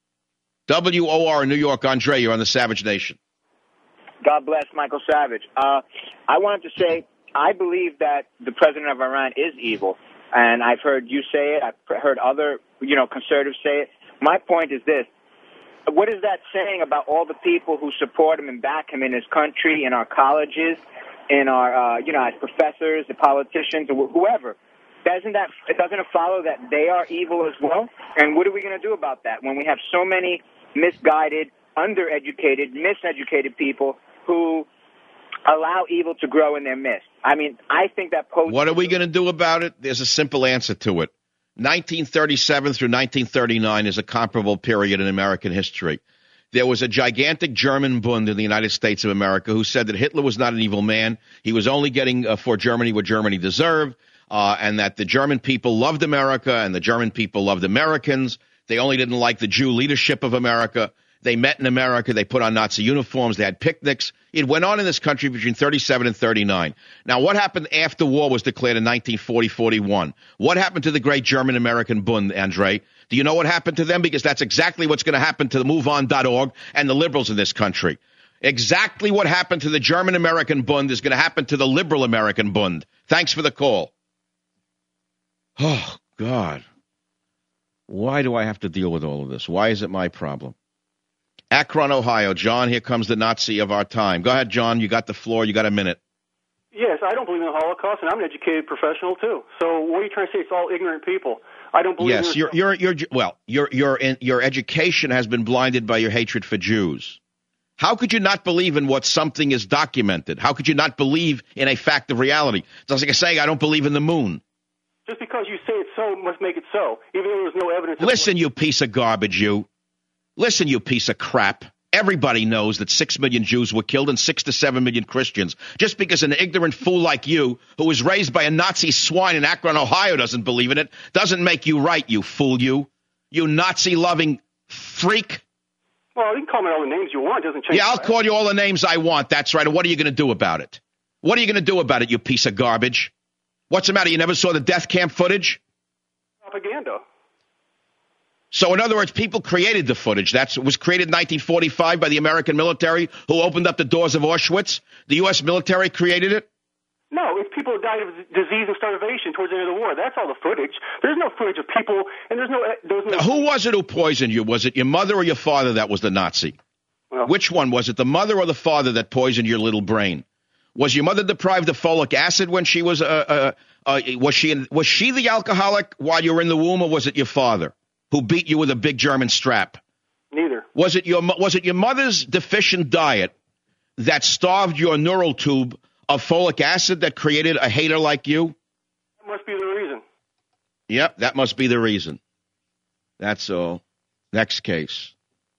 Speaker 5: W O R in New York. Andre, you're on the Savage Nation.
Speaker 15: God bless Michael Savage. Uh, I wanted to say I believe that the president of Iran is evil, and I've heard you say it. I've heard other, you know, conservatives say it. My point is this. What is that saying about all the people who support him and back him in his country, in our colleges, in our, uh, you know, as professors, the politicians, or whoever? Doesn't that, doesn't it follow that they are evil as well? And what are we going to do about that when we have so many misguided, undereducated, miseducated people who allow evil to grow in their midst? I mean, I think that poses...
Speaker 5: What are we going to do about it? There's a simple answer to it. nineteen thirty-seven through nineteen thirty-nine is a comparable period in American history. There was a gigantic German Bund in the United States of America who said that Hitler was not an evil man. He was only getting uh, for Germany what Germany deserved, uh, and that the German people loved America and the German people loved Americans. They only didn't like the Jew leadership of America. They met in America. They put on Nazi uniforms. They had picnics. It went on in this country between thirty-seven and thirty-nine. Now, what happened after war was declared in nineteen forty forty-one? What happened to the great German-American Bund, Andre? Do you know what happened to them? Because that's exactly what's going to happen to the move on dot org and the liberals in this country. Exactly what happened to the German-American Bund is going to happen to the liberal-American Bund. Thanks for the call. Oh, God. Why do I have to deal with all of this? Why is it my problem? Akron, Ohio. John, here comes the Nazi of our time. Go ahead, John. You got the floor. You got a minute.
Speaker 16: Yes, I don't believe in the Holocaust, and I'm an educated professional, too. So what are you trying to say? It's all ignorant people. I don't believe
Speaker 5: yes,
Speaker 16: in
Speaker 5: you're, you're, you're, well, your, your, your education has been blinded by your hatred for Jews. How could you not believe in what something is documented? How could you not believe in a fact of reality? It's like saying I don't believe in the moon.
Speaker 16: Just because you say it's so must make it so, even though there's no evidence.
Speaker 5: Listen, you piece of garbage, you. Listen, you piece of crap. Everybody knows that six million Jews were killed and six to seven million Christians. Just because an ignorant fool like you, who was raised by a Nazi swine in Akron, Ohio, doesn't believe in it, doesn't make you right, you fool, you. You Nazi-loving freak.
Speaker 16: Well, you can call me all the names you want. It doesn't change.
Speaker 5: Yeah, I'll call you all the names I want. That's right. And what are you going to do about it? What are you going to do about it, you piece of garbage? What's the matter? You never saw the death camp footage?
Speaker 16: Propaganda.
Speaker 5: So, in other words, people created the footage. That was created in nineteen forty-five by the American military who opened up the doors of Auschwitz. The U S military created it?
Speaker 16: No, it's people who died of disease and starvation towards the end of the war. That's all the footage. There's no footage of people, and there's no... There's no
Speaker 5: now, who was it who poisoned you? Was it your mother or your father that was the Nazi?
Speaker 16: Well,
Speaker 5: which one? Was it the mother or the father that poisoned your little brain? Was your mother deprived of folic acid when she was uh, uh, Uh, was she was she the alcoholic while you were in the womb, or was it your father who beat you with a big German strap?
Speaker 16: Neither.
Speaker 5: Was it your was it your mother's deficient diet that starved your neural tube of folic acid that created a hater like you?
Speaker 16: That must be the reason.
Speaker 5: Yep, that must be the reason. That's all. Next case.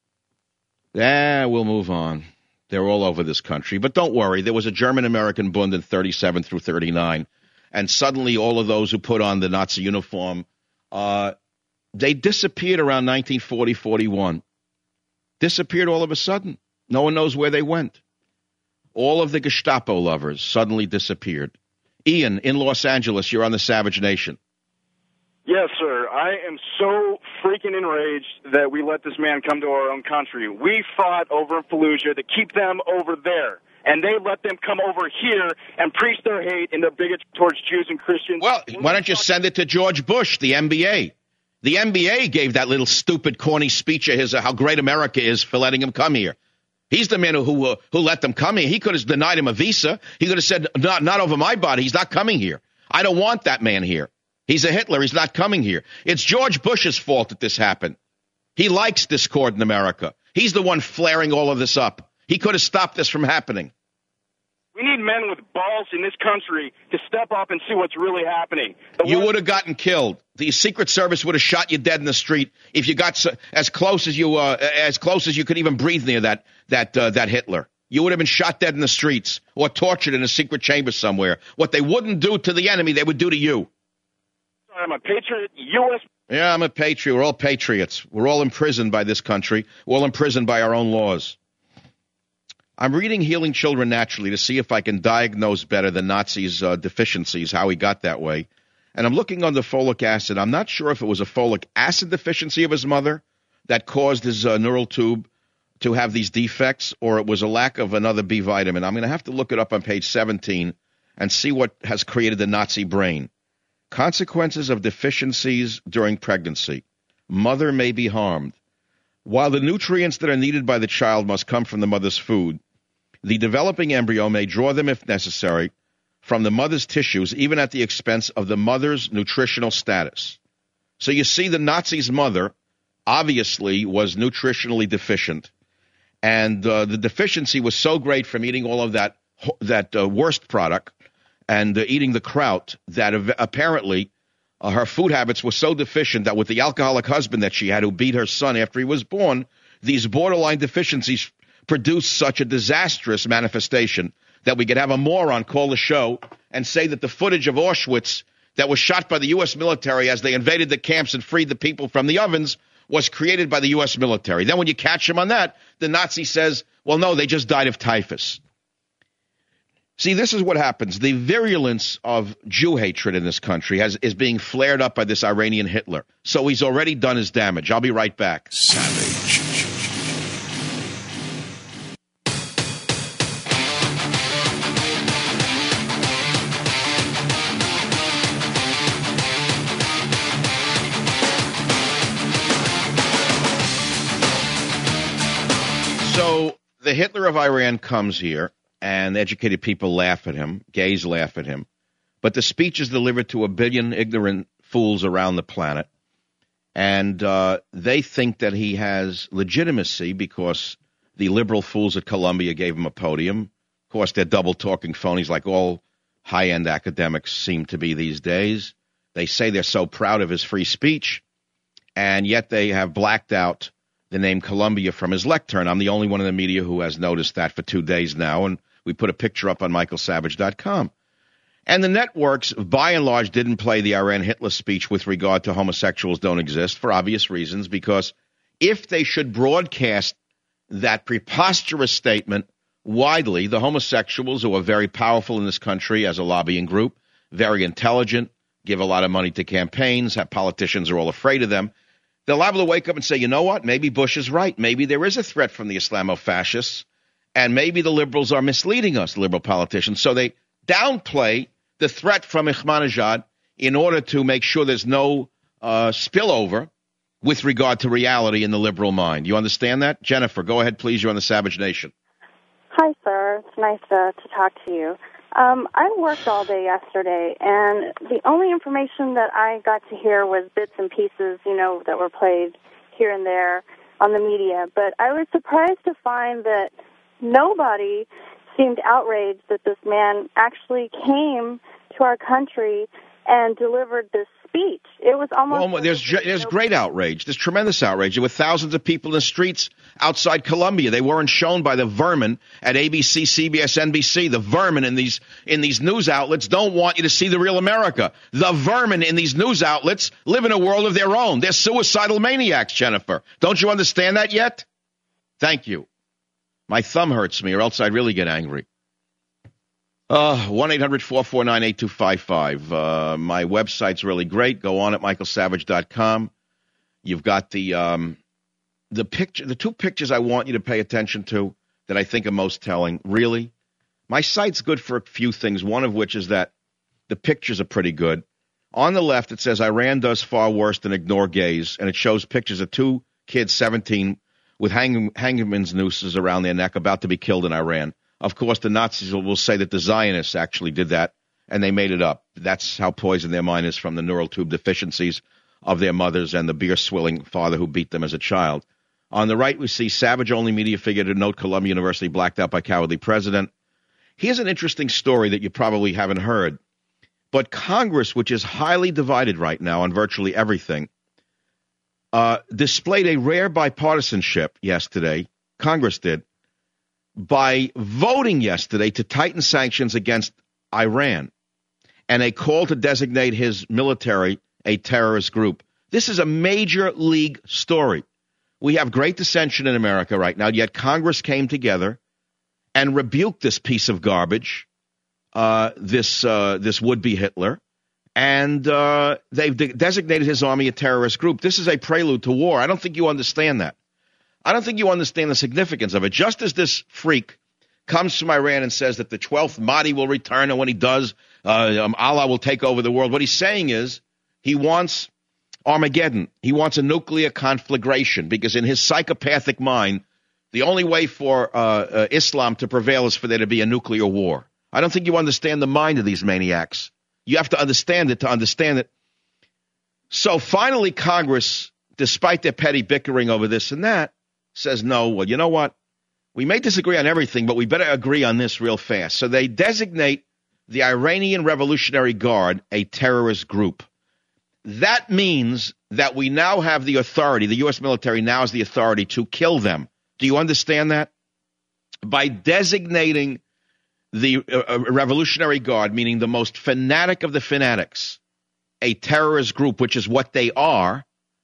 Speaker 5: Yeah, we'll move on. They're all over this country. But don't worry, there was a German-American Bund in thirty-seven through thirty-nine, and suddenly all of those who put on the Nazi uniform, uh, they disappeared around nineteen forty, forty-one. Disappeared all of a sudden. No one knows where they went. All of the Gestapo lovers suddenly disappeared. Ian, in Los Angeles, you're on the Savage Nation.
Speaker 17: Yes, sir. I am so freaking enraged that we let this man come to our own country. We fought over in Fallujah to keep them over there, and they let them come over here and preach their hate and their bigotry towards Jews and Christians.
Speaker 5: Well, why don't you send it to George Bush, the N B A? The N B A gave that little stupid, corny speech of his of how great America is for letting him come here. He's the man who who, uh, who let them come here. He could have denied him a visa. He could have said, not, not over my body. He's not coming here. I don't want that man here. He's a Hitler. He's not coming here. It's George Bush's fault that this happened. He likes discord in America. He's the one flaring all of this up. He could have stopped this from happening.
Speaker 17: We need men with balls in this country to step up and see what's really happening. The
Speaker 5: You would have gotten killed. The Secret Service would have shot you dead in the street if you got so, as close as you uh, as close as you could even breathe near that that uh, that Hitler. You would have been shot dead in the streets or tortured in a secret chamber somewhere. What they wouldn't do to the enemy, they would do to you.
Speaker 17: I'm a patriot. U S
Speaker 5: Yeah, I'm a patriot. We're all patriots. We're all imprisoned by this country. We're all imprisoned by our own laws. I'm reading Healing Children Naturally to see if I can diagnose better the Nazis' uh, deficiencies, how he got that way. And I'm looking on the folic acid. I'm not sure if it was a folic acid deficiency of his mother that caused his uh, neural tube to have these defects, or it was a lack of another B vitamin. I'm going to have to look it up on page seventeen and see what has created the Nazi brain. Consequences of deficiencies during pregnancy. Mother may be harmed. While the nutrients that are needed by the child must come from the mother's food, the developing embryo may draw them, if necessary, from the mother's tissues, even at the expense of the mother's nutritional status. So you see, the Nazi's mother obviously was nutritionally deficient, and uh, the deficiency was so great from eating all of that that uh, worst product and uh, eating the kraut that ev- apparently uh, her food habits were so deficient that with the alcoholic husband that she had who beat her son after he was born, these borderline deficiencies produced such a disastrous manifestation that we could have a moron call the show and say that the footage of Auschwitz that was shot by the U S military as they invaded the camps and freed the people from the ovens was created by the U S military. Then when you catch him on that, the Nazi says, well, no, they just died of typhus. See, this is what happens. The virulence of Jew hatred in this country has, is being flared up by this Iranian Hitler. So he's already done his damage. I'll be right back.
Speaker 1: Savage.
Speaker 5: So the Hitler of Iran comes here, and educated people laugh at him. Gays laugh at him. But the speech is delivered to a billion ignorant fools around the planet. And uh, they think that he has legitimacy because the liberal fools at Columbia gave him a podium. Of course, they're double-talking phonies like all high-end academics seem to be these days. They say they're so proud of his free speech, and yet they have blacked out the name Columbia from his lectern. I'm the only one in the media who has noticed that for two days now, and we put a picture up on michael savage dot com. And the networks, by and large, didn't play the Iran Hitler speech with regard to homosexuals don't exist for obvious reasons, because if they should broadcast that preposterous statement widely, the homosexuals, who are very powerful in this country as a lobbying group, very intelligent, give a lot of money to campaigns, have politicians are all afraid of them, they're liable to wake up and say, you know what, maybe Bush is right. Maybe there is a threat from the Islamo-fascists, and maybe the liberals are misleading us, liberal politicians. So they downplay the threat from Ahmadinejad in order to make sure there's no uh, spillover with regard to reality in the liberal mind. You understand that? Jennifer, go ahead, please. You're on the Savage Nation.
Speaker 18: Hi, sir. It's nice uh, to talk to you.
Speaker 2: Um, I worked all day yesterday, and the only information that I got to hear was bits and pieces, you know, that were played here and there on the media. But I was surprised to find that nobody seemed outraged that this man actually came to our country and delivered this speech. It was almost...
Speaker 5: Well, there's there's great outrage. There's tremendous outrage. There were thousands of people in the streets outside Columbia. They weren't shown by the vermin at A B C, C B S, N B C. The vermin in these in these news outlets don't want you to see the real America. The vermin in these news outlets live in a world of their own. They're suicidal maniacs, Jennifer. Don't you understand that yet? Thank you. My thumb hurts me, or else I'd really get angry. Uh, one eight hundred four four nine eight two five five. Uh, my website's really great. Go on at michael savage dot com. You've got the um, the picture, the two pictures I want you to pay attention to that I think are most telling. Really, my site's good for a few things. One of which is that the pictures are pretty good. On the left, it says Iran does far worse than ignore gays, and it shows pictures of two kids, seventeen, with hang, hangman's nooses around their neck, about to be killed in Iran. Of course, the Nazis will say that the Zionists actually did that, and they made it up. That's how poisoned their mind is from the neural tube deficiencies of their mothers and the beer-swilling father who beat them as a child. On the right, we see savage-only media figure to note Columbia University blacked out by cowardly president. Here's an interesting story that you probably haven't heard. But Congress, which is highly divided right now on virtually everything, uh, displayed a rare bipartisanship yesterday. Congress did. By voting yesterday to tighten sanctions against Iran and a call to designate his military a terrorist group. This is a major league story. We have great dissension in America right now, yet Congress came together and rebuked this piece of garbage, uh, this uh, this would-be Hitler, and uh, they've de- designated his army a terrorist group. This is a prelude to war. I don't think you understand that. I don't think you understand the significance of it. Just as this freak comes from Iran and says that the twelfth Mahdi will return, and when he does, uh, um, Allah will take over the world, what he's saying is he wants Armageddon. He wants a nuclear conflagration, because in his psychopathic mind, the only way for uh, uh, Islam to prevail is for there to be a nuclear war. I don't think you understand the mind of these maniacs. You have to understand it to understand it. So finally, Congress, despite their petty bickering over this and that, says, no, well, you know what? We may disagree on everything, but we better agree on this real fast. So they designate the Iranian Revolutionary Guard a terrorist group. That means that we now have the authority, the U S military now has the authority to kill them. Do you understand that? By designating the uh, Revolutionary Guard, meaning the most fanatic of the fanatics, a terrorist group, which is what they are,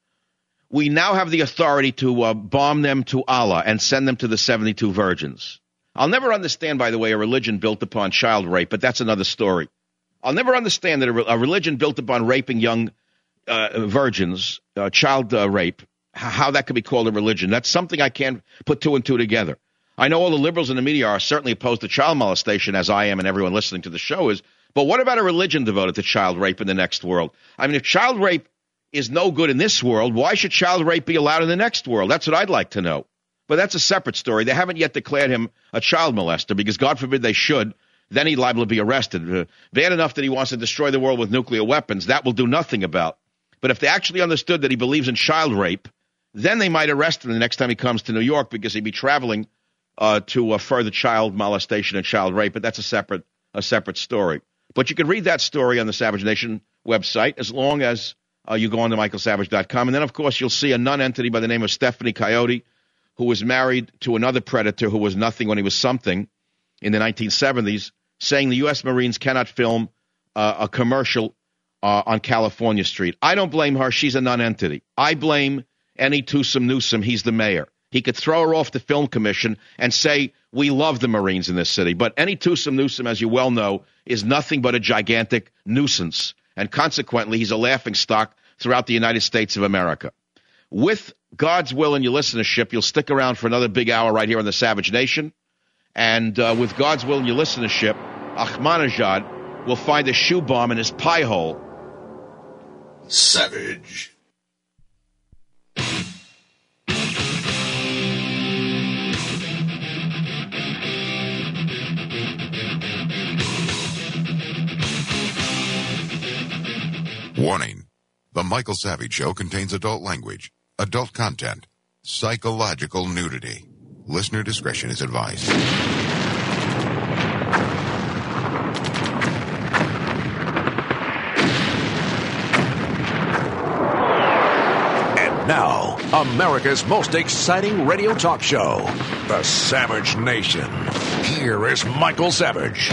Speaker 5: we now have the authority to uh, bomb them to Allah and send them to the seventy-two virgins. I'll never understand, by the way, a religion built upon child rape, but that's another story. I'll never understand that a, re- a religion built upon raping young uh, virgins, uh, child uh, rape, h- how that could be called a religion. That's something I can't put two and two together. I know all the liberals in the media are certainly opposed to child molestation, as I am and everyone listening to the show is, but what about a religion devoted to child rape in the next world? I mean, if child rape is no good in this world, why should child rape be allowed in the next world? That's what I'd like to know. But that's a separate story. They haven't yet declared him a child molester, because God forbid they should. Then he's liable to be arrested. Uh, bad enough that he wants to destroy the world with nuclear weapons. That will do nothing about. But if they actually understood that he believes in child rape, then they might arrest him the next time he comes to New York, because he'd be traveling uh, to uh, further child molestation and child rape. But that's a separate a separate story. But you can read that story on the Savage Nation website as long as Uh, you go on to michael savage dot com. And then, of course, you'll see a non-entity by the name of Stephanie Coyote, who was married to another predator who was nothing when he was something in the nineteen seventies, saying the U S Marines cannot film uh, a commercial uh, on California Street. I don't blame her. She's a non-entity. I blame Any Tussum Newsom. He's the mayor. He could throw her off the film commission and say, we love the Marines in this city. But Any Tussum Newsom, as you well know, is nothing but a gigantic nuisance. And consequently, he's a laughingstock throughout the United States of America. With God's will and your listenership, you'll stick around for another big hour right here on the Savage Nation. And uh, with God's will and your listenership, Ahmadinejad will find a shoe bomb in his pie hole.
Speaker 22: Savage.
Speaker 1: Warning. The Michael Savage Show contains adult language, adult content, psychological nudity. Listener discretion is advised.
Speaker 22: And now, America's most exciting radio talk show, The Savage Nation. Here is Michael Savage.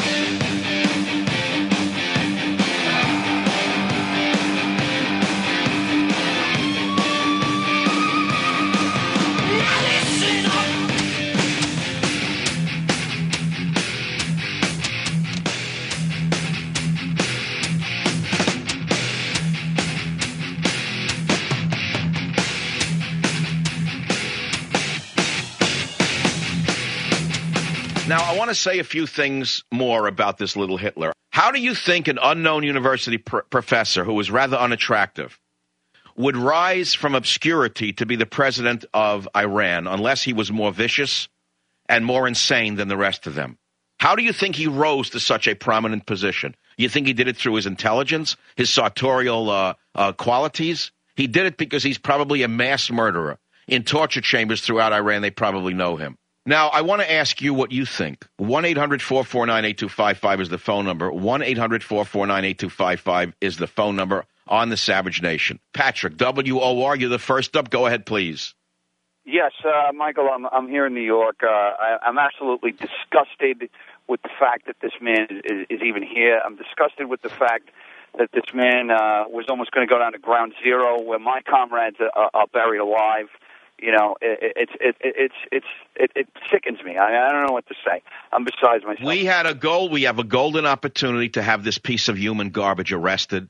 Speaker 5: Now, I want to say a few things more about this little Hitler. How do you think an unknown university pr- professor who was rather unattractive would rise from obscurity to be the president of Iran unless he was more vicious and more insane than the rest of them? How do you think he rose to such a prominent position? You think he did it through his intelligence, his sartorial uh, uh, qualities? He did it because he's probably a mass murderer. In torture chambers throughout Iran, they probably know him. Now, I want to ask you what you think. one eight hundred four four nine eight two five five is the phone number. one eight hundred four four nine eight two five five is the phone number on the Savage Nation. Patrick, W O R, you're the first up. Go ahead, please.
Speaker 18: Yes, uh, Michael, I'm, I'm here in New York. Uh, I, I'm absolutely disgusted with the fact that this man is, is even here. I'm disgusted with the fact that this man uh, was almost going to go down to ground zero where my comrades are, are buried alive. You know, it, it's it, it, it's it's it, it sickens me. I, I don't know what to say. I'm besides myself.
Speaker 5: We had a goal. We have a golden opportunity to have this piece of human garbage arrested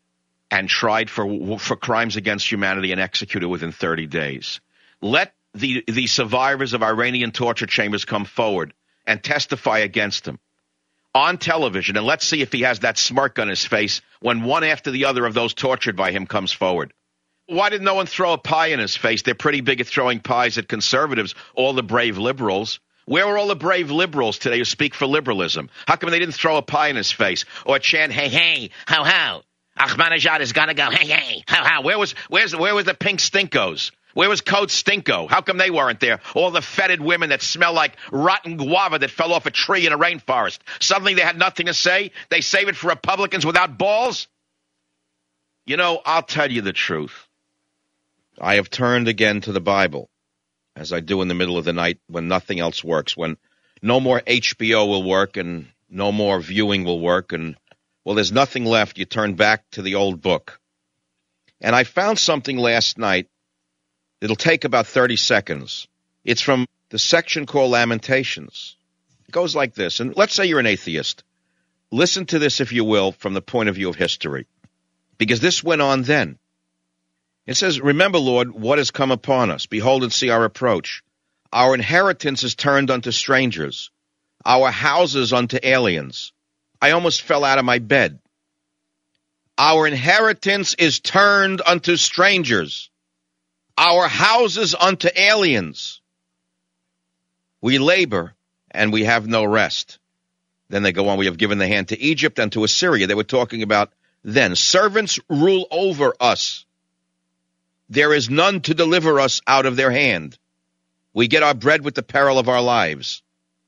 Speaker 5: and tried for for crimes against humanity and executed within thirty days. Let the the survivors of Iranian torture chambers come forward and testify against him on television, and let's see if he has that smirk on his face when one after the other of those tortured by him comes forward. Why did no one throw a pie in his face? They're pretty big at throwing pies at conservatives, all the brave liberals. Where are all the brave liberals today who speak for liberalism? How come they didn't throw a pie in his face or chant, hey, hey, how, how? Ahmadinejad is going to go, hey, hey, how, how? Where was, where's, where was the pink stinkos? Where was Code Stinko? How come they weren't there? All the fetid women that smell like rotten guava that fell off a tree in a rainforest. Suddenly they had nothing to say? They save it for Republicans without balls? You know, I'll tell you the truth. I have turned again to the Bible, as I do in the middle of the night when nothing else works, when no more H B O will work and no more viewing will work, and, well, there's nothing left. You turn back to the old book. And I found something last night. It'll take about thirty seconds. It's from the section called Lamentations. It goes like this, and let's say you're an atheist. Listen to this, if you will, from the point of view of history, because this went on then. It says, remember, Lord, what has come upon us. Behold and see our approach. Our inheritance is turned unto strangers, our houses unto aliens. I almost fell out of my bed. Our inheritance is turned unto strangers, our houses unto aliens. We labor, and we have no rest. Then they go on, we have given the hand to Egypt and to Assyria. They were talking about then. Servants rule over us. There is none to deliver us out of their hand. We get our bread with the peril of our lives.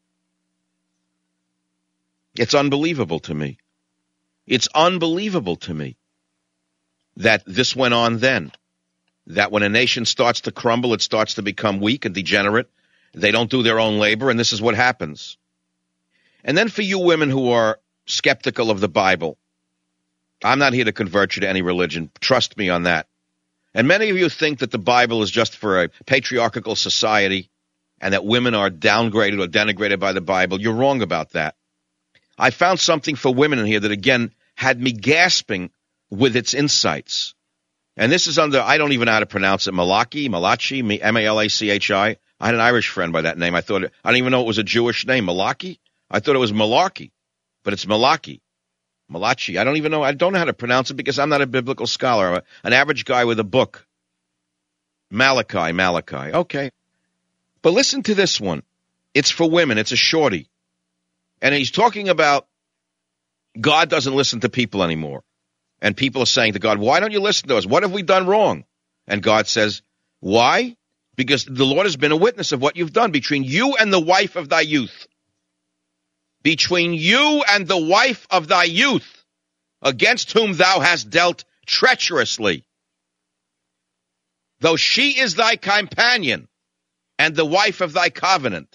Speaker 5: It's unbelievable to me. It's unbelievable to me that this went on then. That when a nation starts to crumble, it starts to become weak and degenerate. They don't do their own labor, and this is what happens. And then for you women who are skeptical of the Bible, I'm not here to convert you to any religion. Trust me on that. And many of you think that the Bible is just for a patriarchal society and that women are downgraded or denigrated by the Bible. You're wrong about that. I found something for women in here that, again, had me gasping with its insights. And this is under, I don't even know how to pronounce it, Malachi, Malachi, M A L A C H I. I had an Irish friend by that name. I thought, it, I didn't even know it was a Jewish name, Malachi. I thought it was Malarkey, but it's Malachi. Malachi. I don't even know. I don't know how to pronounce it because I'm not a biblical scholar. I'm a, an average guy with a book. Malachi, Malachi. Okay. But listen to this one. It's for women. It's a shorty. And he's talking about God doesn't listen to people anymore. And people are saying to God, why don't you listen to us? What have we done wrong? And God says, why? Because the Lord has been a witness of what you've done between you and the wife of thy youth. Between you and the wife of thy youth, against whom thou hast dealt treacherously. Though she is thy companion and the wife of thy covenant.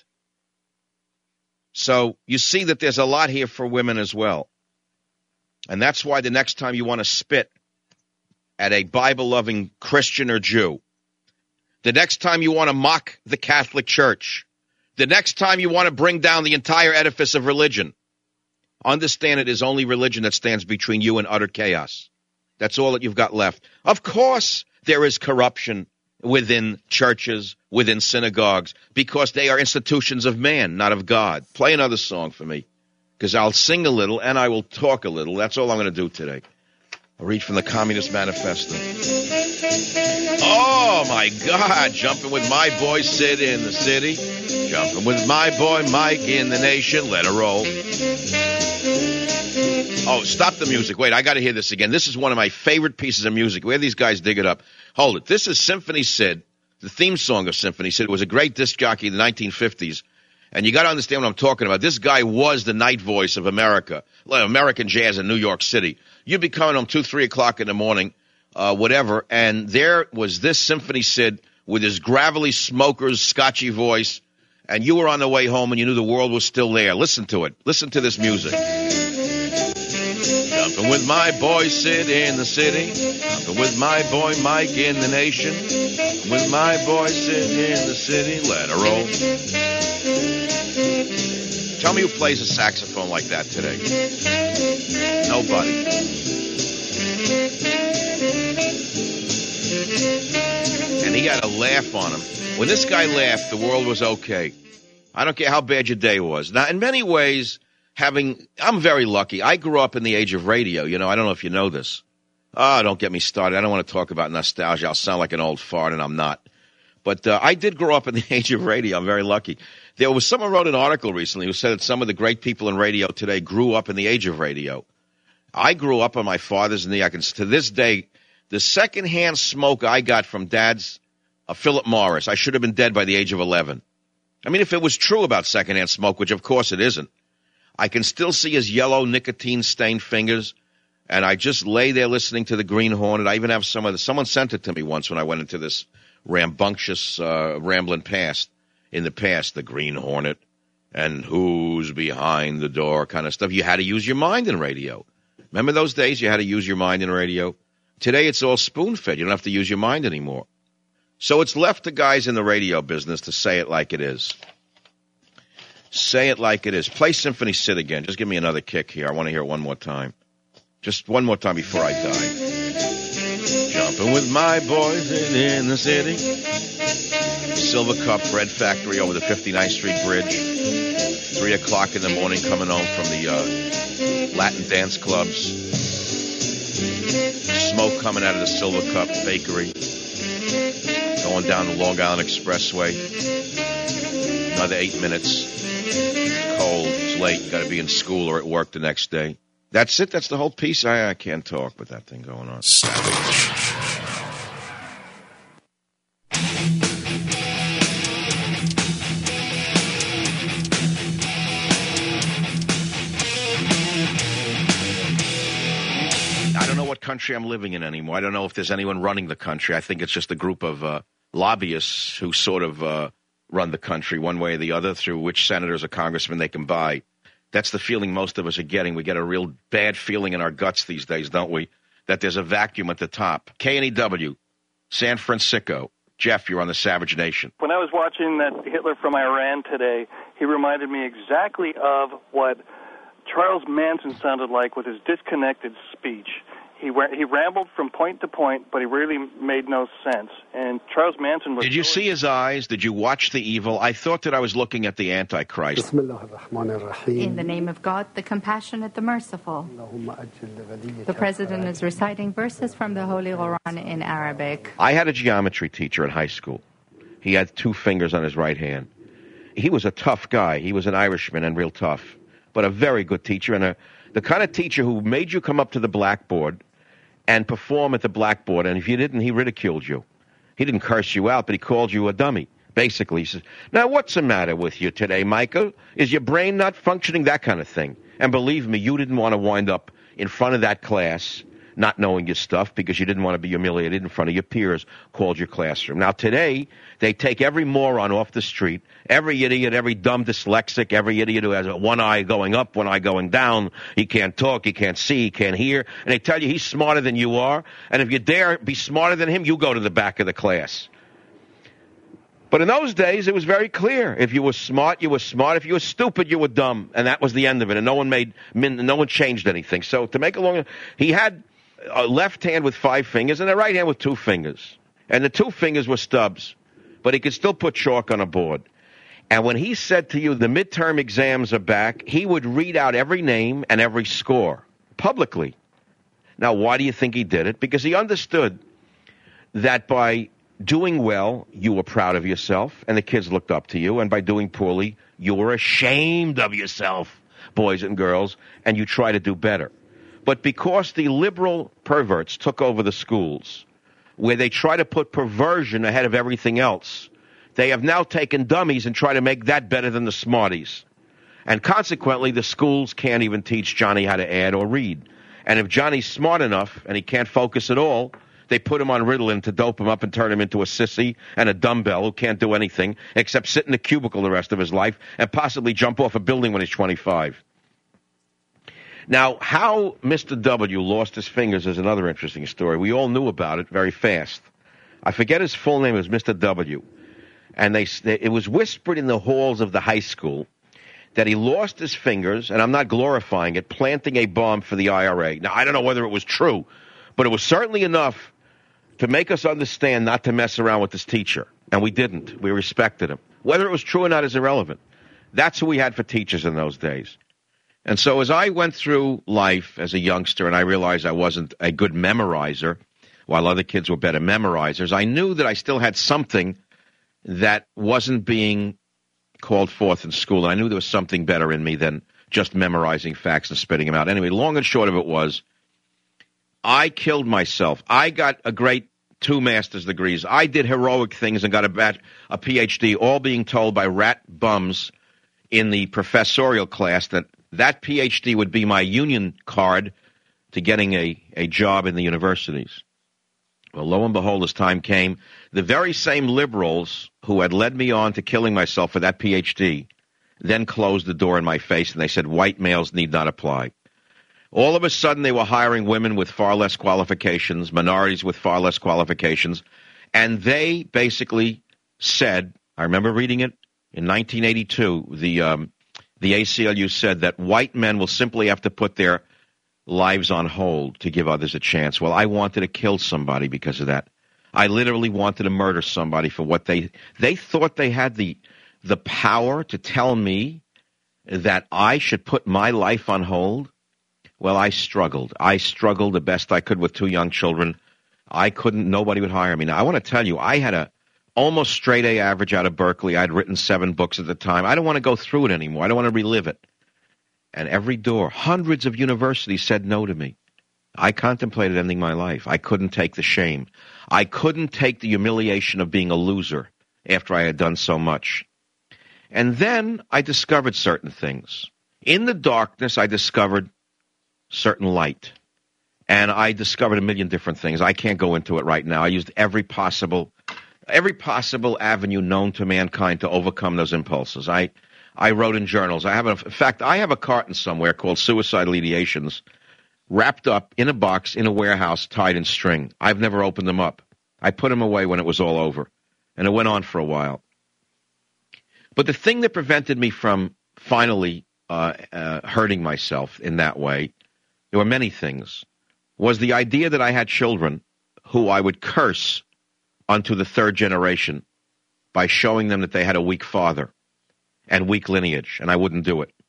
Speaker 5: So you see that there's a lot here for women as well. And that's why the next time you want to spit at a Bible-loving Christian or Jew, the next time you want to mock the Catholic Church, the next time you want to bring down the entire edifice of religion, understand it is only religion that stands between you and utter chaos. That's all that you've got left. Of course, there is corruption within churches, within synagogues, because they are institutions of man, not of God. Play another song for me, because I'll sing a little and I will talk a little. That's all I'm going to do today. I'll read from the Communist Manifesto. Oh, my God. Jumping with my boy Sid in the city. Jumping with my boy Mike in the nation. Let her roll. Oh, stop the music. Wait, I got to hear this again. This is one of my favorite pieces of music. Where these guys dig it up. Hold it. This is Symphony Sid, the theme song of Symphony Sid. It was a great disc jockey in the nineteen fifties. And you got to understand what I'm talking about. This guy was the night voice of America, American jazz in New York City. You'd be coming home two, three o'clock in the morning, uh, whatever, and there was this Symphony Sid with his gravelly smoker's scotchy voice, and you were on the way home and you knew the world was still there. Listen to it. Listen to this music. Jumping with my boy Sid in the city. Jumping with my boy Mike in the nation. With my boy Sid in the city. Let her roll. Tell me who plays a saxophone like that today. Nobody. And he had a laugh on him. When this guy laughed, the world was okay. I don't care how bad your day was. Now, in many ways, having, I'm very lucky. I grew up in the age of radio. You know, I don't know if you know this. Oh, don't get me started. I don't want to talk about nostalgia. I'll sound like an old fart, and I'm not. But uh, I did grow up in the age of radio. I'm very lucky. There was someone wrote an article recently who said that some of the great people in radio today grew up in the age of radio. I grew up on my father's knee. I can, to this day, the secondhand smoke I got from Dad's uh, Philip Morris, I should have been dead by the age of eleven. I mean, if it was true about secondhand smoke, which of course it isn't, I can still see his yellow nicotine-stained fingers, and I just lay there listening to the Green Hornet. I even have some of the, someone sent it to me once when I went into this rambunctious, uh, rambling past. In the past, the Green Hornet and who's behind the door kind of stuff. You had to use your mind in radio. Remember those days you had to use your mind in radio? Today it's all spoon-fed. You don't have to use your mind anymore. So it's left to guys in the radio business to say it like it is. Say it like it is. Play Symphony Sid again. Just give me another kick here. I want to hear it one more time. Just one more time before I die. Jumping with my boys in the city. Silver Cup Bread Factory over the fifty-ninth Street Bridge. Three o'clock in the morning coming home from the uh, Latin dance clubs. Smoke coming out of the Silver Cup Bakery. Going down the Long Island Expressway. Another eight minutes. It's cold. It's late. You got to be in school or at work the next day. That's it. That's the whole piece. I, I can't talk with that thing going on.
Speaker 22: Savage.
Speaker 5: I don't know what country I'm living in anymore. I don't know if there's anyone running the country. I think it's just a group of uh, lobbyists who sort of uh, run the country one way or the other through which senators or congressmen they can buy. That's the feeling most of us are getting. We get a real bad feeling in our guts these days, don't we? That there's a vacuum at the top. K N E W, San Francisco. Jeff, you're on the Savage Nation.
Speaker 19: When I was watching that Hitler from Iran today, he reminded me exactly of what Charles Manson sounded like with his disconnected speech. He he rambled from point to point, but he really made no sense. And Charles Manson was...
Speaker 5: Did you see his eyes? Did you watch the evil? I thought that I was looking at the Antichrist.
Speaker 20: In the name of God, the compassionate, the merciful. The president is reciting verses from the Holy Quran in Arabic.
Speaker 5: I had a geometry teacher in high school. He had two fingers on his right hand. He was a tough guy. He was an Irishman and real tough, but a very good teacher, and a, the kind of teacher who made you come up to the blackboard and perform at the blackboard. And if you didn't, he ridiculed you. He didn't curse you out, but he called you a dummy. Basically, he says, now what's the matter with you today, Michael? Is your brain not functioning? That kind of thing. And believe me, you didn't want to wind up in front of that class not knowing your stuff because you didn't want to be humiliated in front of your peers, called your classroom. Now, today, they take every moron off the street, every idiot, every dumb dyslexic, every idiot who has one eye going up, one eye going down, he can't talk, he can't see, he can't hear, and they tell you he's smarter than you are, and if you dare be smarter than him, you go to the back of the class. But in those days, it was very clear. If you were smart, you were smart. If you were stupid, you were dumb. And that was the end of it. And no one made, no one changed anything. So to make a long, he had a left hand with five fingers and a right hand with two fingers. And the two fingers were stubs. But he could still put chalk on a board. And when he said to you, the midterm exams are back, he would read out every name and every score publicly. Now, why do you think he did it? Because he understood that by doing well, you were proud of yourself, and the kids looked up to you, and by doing poorly, you were ashamed of yourself, boys and girls, and you try to do better. But because the liberal perverts took over the schools, where they try to put perversion ahead of everything else, they have now taken dummies and try to make that better than the smarties. And consequently, the schools can't even teach Johnny how to add or read. And if Johnny's smart enough, and he can't focus at all, they put him on Ritalin to dope him up and turn him into a sissy and a dumbbell who can't do anything except sit in a cubicle the rest of his life and possibly jump off a building when he's twenty-five. Now, how Mister W lost his fingers is another interesting story. We all knew about it very fast. I forget his full name. It was Mister W. And they, it was whispered in the halls of the high school that he lost his fingers, and I'm not glorifying it, planting a bomb for the I R A. Now, I don't know whether it was true, but it was certainly enough to make us understand not to mess around with this teacher. And we didn't. We respected him. Whether it was true or not is irrelevant. That's who we had for teachers in those days. And so as I went through life as a youngster and I realized I wasn't a good memorizer, while other kids were better memorizers, I knew that I still had something that wasn't being called forth in school. And I knew there was something better in me than just memorizing facts and spitting them out. Anyway, long and short of it was, I killed myself. I got a great two master's degrees. I did heroic things and got a, bat, a P H D, all being told by rat bums in the professorial class that that P H D would be my union card to getting a, a job in the universities. Well, lo and behold, as time came, the very same liberals who had led me on to killing myself for that P H D then closed the door in my face and they said white males need not apply. All of a sudden, they were hiring women with far less qualifications, minorities with far less qualifications, and they basically said, I remember reading it in nineteen eighty-two, the um, the A C L U said that white men will simply have to put their lives on hold to give others a chance. Well, I wanted to kill somebody because of that. I literally wanted to murder somebody for what they, they thought they had the the power to tell me that I should put my life on hold. Well, I struggled. I struggled the best I could with two young children. I couldn't, nobody would hire me. Now, I want to tell you, I had a almost straight A average out of Berkeley. I'd written seven books at the time. I don't want to go through it anymore. I don't want to relive it. And every door, hundreds of universities said no to me. I contemplated ending my life. I couldn't take the shame. I couldn't take the humiliation of being a loser after I had done so much. And then I discovered certain things. In the darkness, I discovered certain light. And I discovered a million different things. I can't go into it right now. I used every possible every possible avenue known to mankind to overcome those impulses. I I wrote in journals. I have a, in fact, I have a carton somewhere called Suicidal Ideations wrapped up in a box in a warehouse tied in string. I've never opened them up. I put them away when it was all over. And it went on for a while. But the thing that prevented me from finally uh, uh, hurting myself in that way, there were many things, was the idea that I had children who I would curse unto the third generation by showing them that they had a weak father and weak lineage, and I wouldn't do it.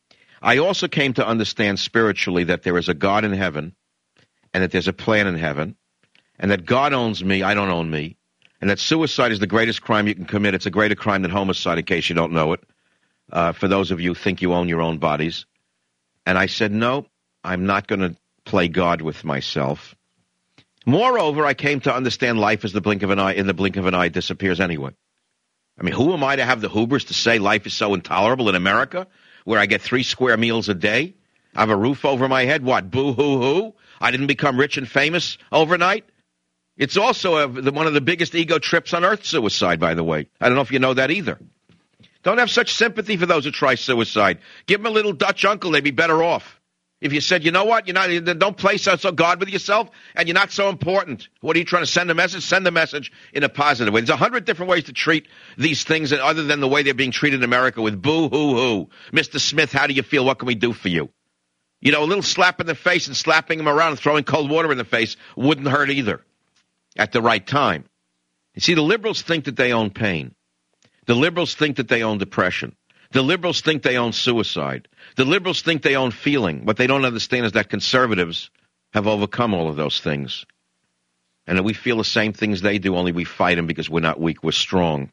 Speaker 5: I also came to understand spiritually that there is a God in heaven and that there's a plan in heaven and that God owns me, I don't own me, and that suicide is the greatest crime you can commit. It's a greater crime than homicide, in case you don't know it, uh, for those of you who think you own your own bodies. And I said, no, I'm not going to play God with myself. Moreover, I came to understand life as the blink of an eye, in the blink of an eye, it disappears anyway. I mean, who am I to have the hubris to say life is so intolerable in America, where I get three square meals a day? I have a roof over my head. What, boo-hoo-hoo? I didn't become rich and famous overnight? It's also a, the, one of the biggest ego trips on earth, suicide, by the way. I don't know if you know that either. Don't have such sympathy for those who try suicide. Give them a little Dutch uncle. They'd be better off. If you said, you know what, you're not, don't play so, so God with yourself, and you're not so important. What are you trying to send a message? Send a message in a positive way. There's a hundred different ways to treat these things other than the way they're being treated in America with boo-hoo-hoo. Mister Smith, how do you feel? What can we do for you? You know, a little slap in the face and slapping him around and throwing cold water in the face wouldn't hurt either at the right time. You see, the liberals think that they own pain. The liberals think that they own depression. The liberals think they own suicide. The liberals think they own feeling. What they don't understand is that conservatives have overcome all of those things. And that we feel the same things they do, only we fight them because we're not weak, we're strong.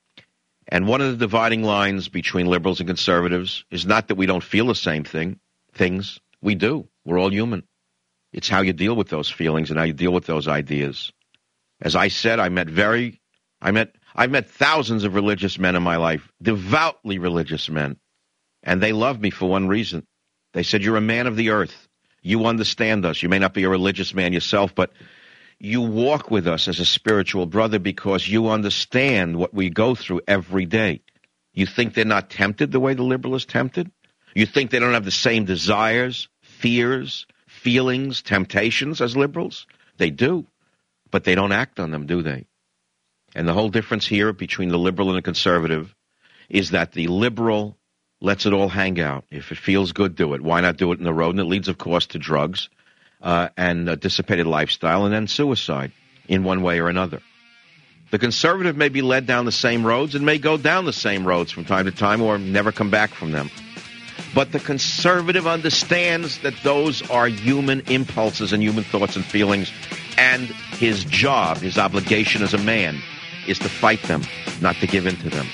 Speaker 5: And one of the dividing lines between liberals and conservatives is not that we don't feel the same thing, things. We do. We're all human. It's how you deal with those feelings and how you deal with those ideas. As I said, I met very, I met, I've met thousands of religious men in my life, devoutly religious men, and they love me for one reason. They said, you're a man of the earth. You understand us. You may not be a religious man yourself, but you walk with us as a spiritual brother because you understand what we go through every day. You think they're not tempted the way the liberal is tempted? You think they don't have the same desires, fears, feelings, temptations as liberals? They do, but they don't act on them, do they? And the whole difference here between the liberal and the conservative is that the liberal lets it all hang out. If it feels good, do it. Why not do it in the road? And it leads, of course, to drugs uh, and a dissipated lifestyle and then suicide in one way or another. The conservative may be led down the same roads and may go down the same roads from time to time or never come back from them. But the conservative understands that those are human impulses and human thoughts and feelings, and his job, his obligation as a man, is to fight them, not to give in to them.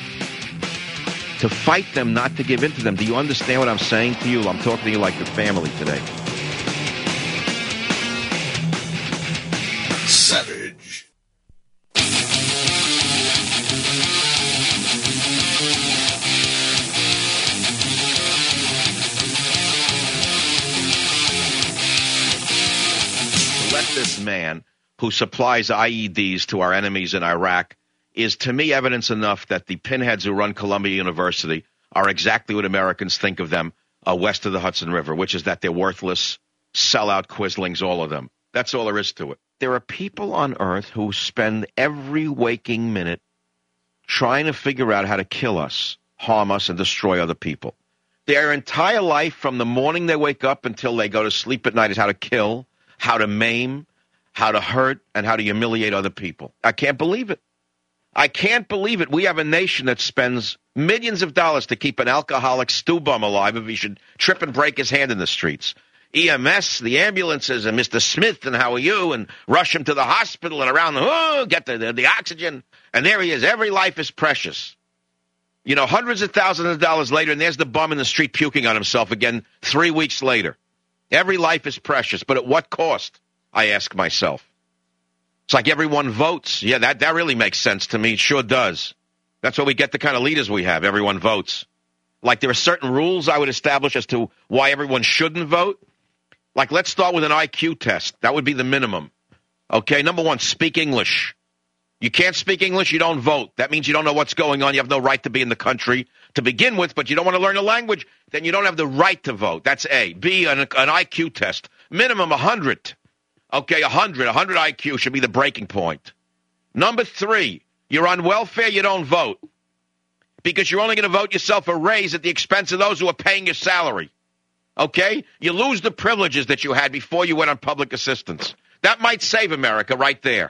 Speaker 5: To fight them, not to give in to them. Do you understand what I'm saying to you? I'm talking to you like the family today.
Speaker 22: Savage.
Speaker 5: Let this man who supplies I E Ds to our enemies in Iraq is, to me, evidence enough that the pinheads who run Columbia University are exactly what Americans think of them uh, west of the Hudson River, which is that they're worthless, sellout quislings, all of them. That's all there is to it. There are people on Earth who spend every waking minute trying to figure out how to kill us, harm us, and destroy other people. Their entire life, from the morning they wake up until they go to sleep at night, is how to kill, how to maim, how to hurt, and how to humiliate other people. I can't believe it. I can't believe it. We have a nation that spends millions of dollars to keep an alcoholic stew bum alive if he should trip and break his hand in the streets. E M S, the ambulances, and Mister Smith, and how are you, and rush him to the hospital and around the, oh, get the, the, the oxygen, and there he is. Every life is precious. You know, hundreds of thousands of dollars later, and there's the bum in the street puking on himself again three weeks later. Every life is precious, but at what cost, I ask myself. It's like everyone votes. Yeah, that, that really makes sense to me. It sure does. That's why we get the kind of leaders we have. Everyone votes. Like there are certain rules I would establish as to why everyone shouldn't vote. Like let's start with an I Q test. That would be the minimum. Okay, number one, speak English. You can't speak English, you don't vote. That means you don't know what's going on. You have no right to be in the country to begin with, but you don't want to learn the language, then you don't have the right to vote. That's A. B, an, an I Q test. Minimum one hundred. Okay, one hundred. one hundred I Q should be the breaking point. Number three, you're on welfare, you don't vote. Because you're only going to vote yourself a raise at the expense of those who are paying your salary. Okay? You lose the privileges that you had before you went on public assistance. That might save America right there.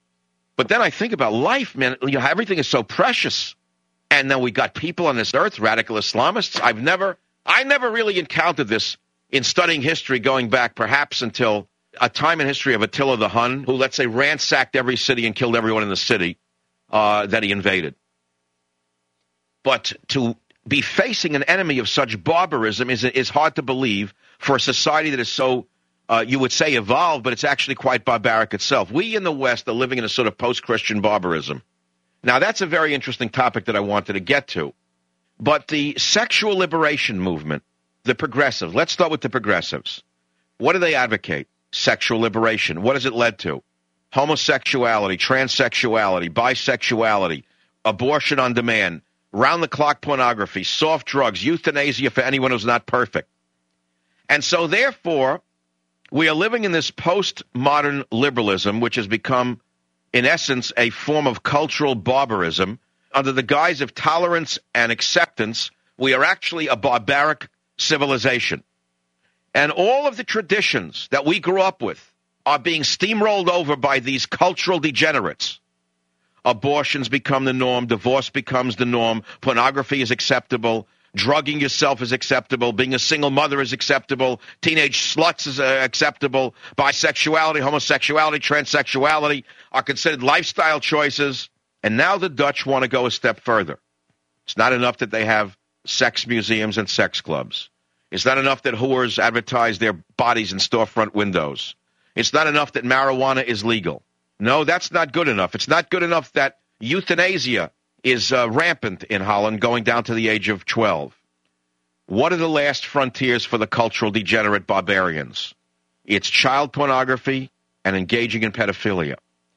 Speaker 5: But then I think about life, man. You know, everything is so precious. And then we got people on this earth, radical Islamists. I've never, I never really encountered this in studying history going back perhaps until a time in history of Attila the Hun, who, let's say, ransacked every city and killed everyone in the city uh, that he invaded. But to be facing an enemy of such barbarism is, is hard to believe for a society that is so uh, you would say evolved, but it's actually quite barbaric itself. We in the West are living in a sort of post-Christian barbarism. Now, that's a very interesting topic that I wanted to get to. But the sexual liberation movement, the progressives, let's start with the progressives. What do they advocate? Sexual liberation. What has it led to? Homosexuality, transsexuality, bisexuality, abortion on demand, round-the-clock pornography, soft drugs, euthanasia for anyone who's not perfect. And so, therefore, we are living in this postmodern liberalism, which has become, in essence, a form of cultural barbarism. Under the guise of tolerance and acceptance, we are actually a barbaric civilization. And all of the traditions that we grew up with are being steamrolled over by these cultural degenerates. Abortions become the norm. Divorce becomes the norm. Pornography is acceptable. Drugging yourself is acceptable. Being a single mother is acceptable. Teenage sluts is uh, acceptable. Bisexuality, homosexuality, transsexuality are considered lifestyle choices. And now the Dutch want to go a step further. It's not enough that they have sex museums and sex clubs. It's not enough that whores advertise their bodies in storefront windows. It's not enough that marijuana is legal. No, that's not good enough. It's not good enough that euthanasia is uh, rampant in Holland, going down to the age of twelve. What are the last frontiers for the cultural degenerate barbarians? It's child pornography and engaging in pedophilia.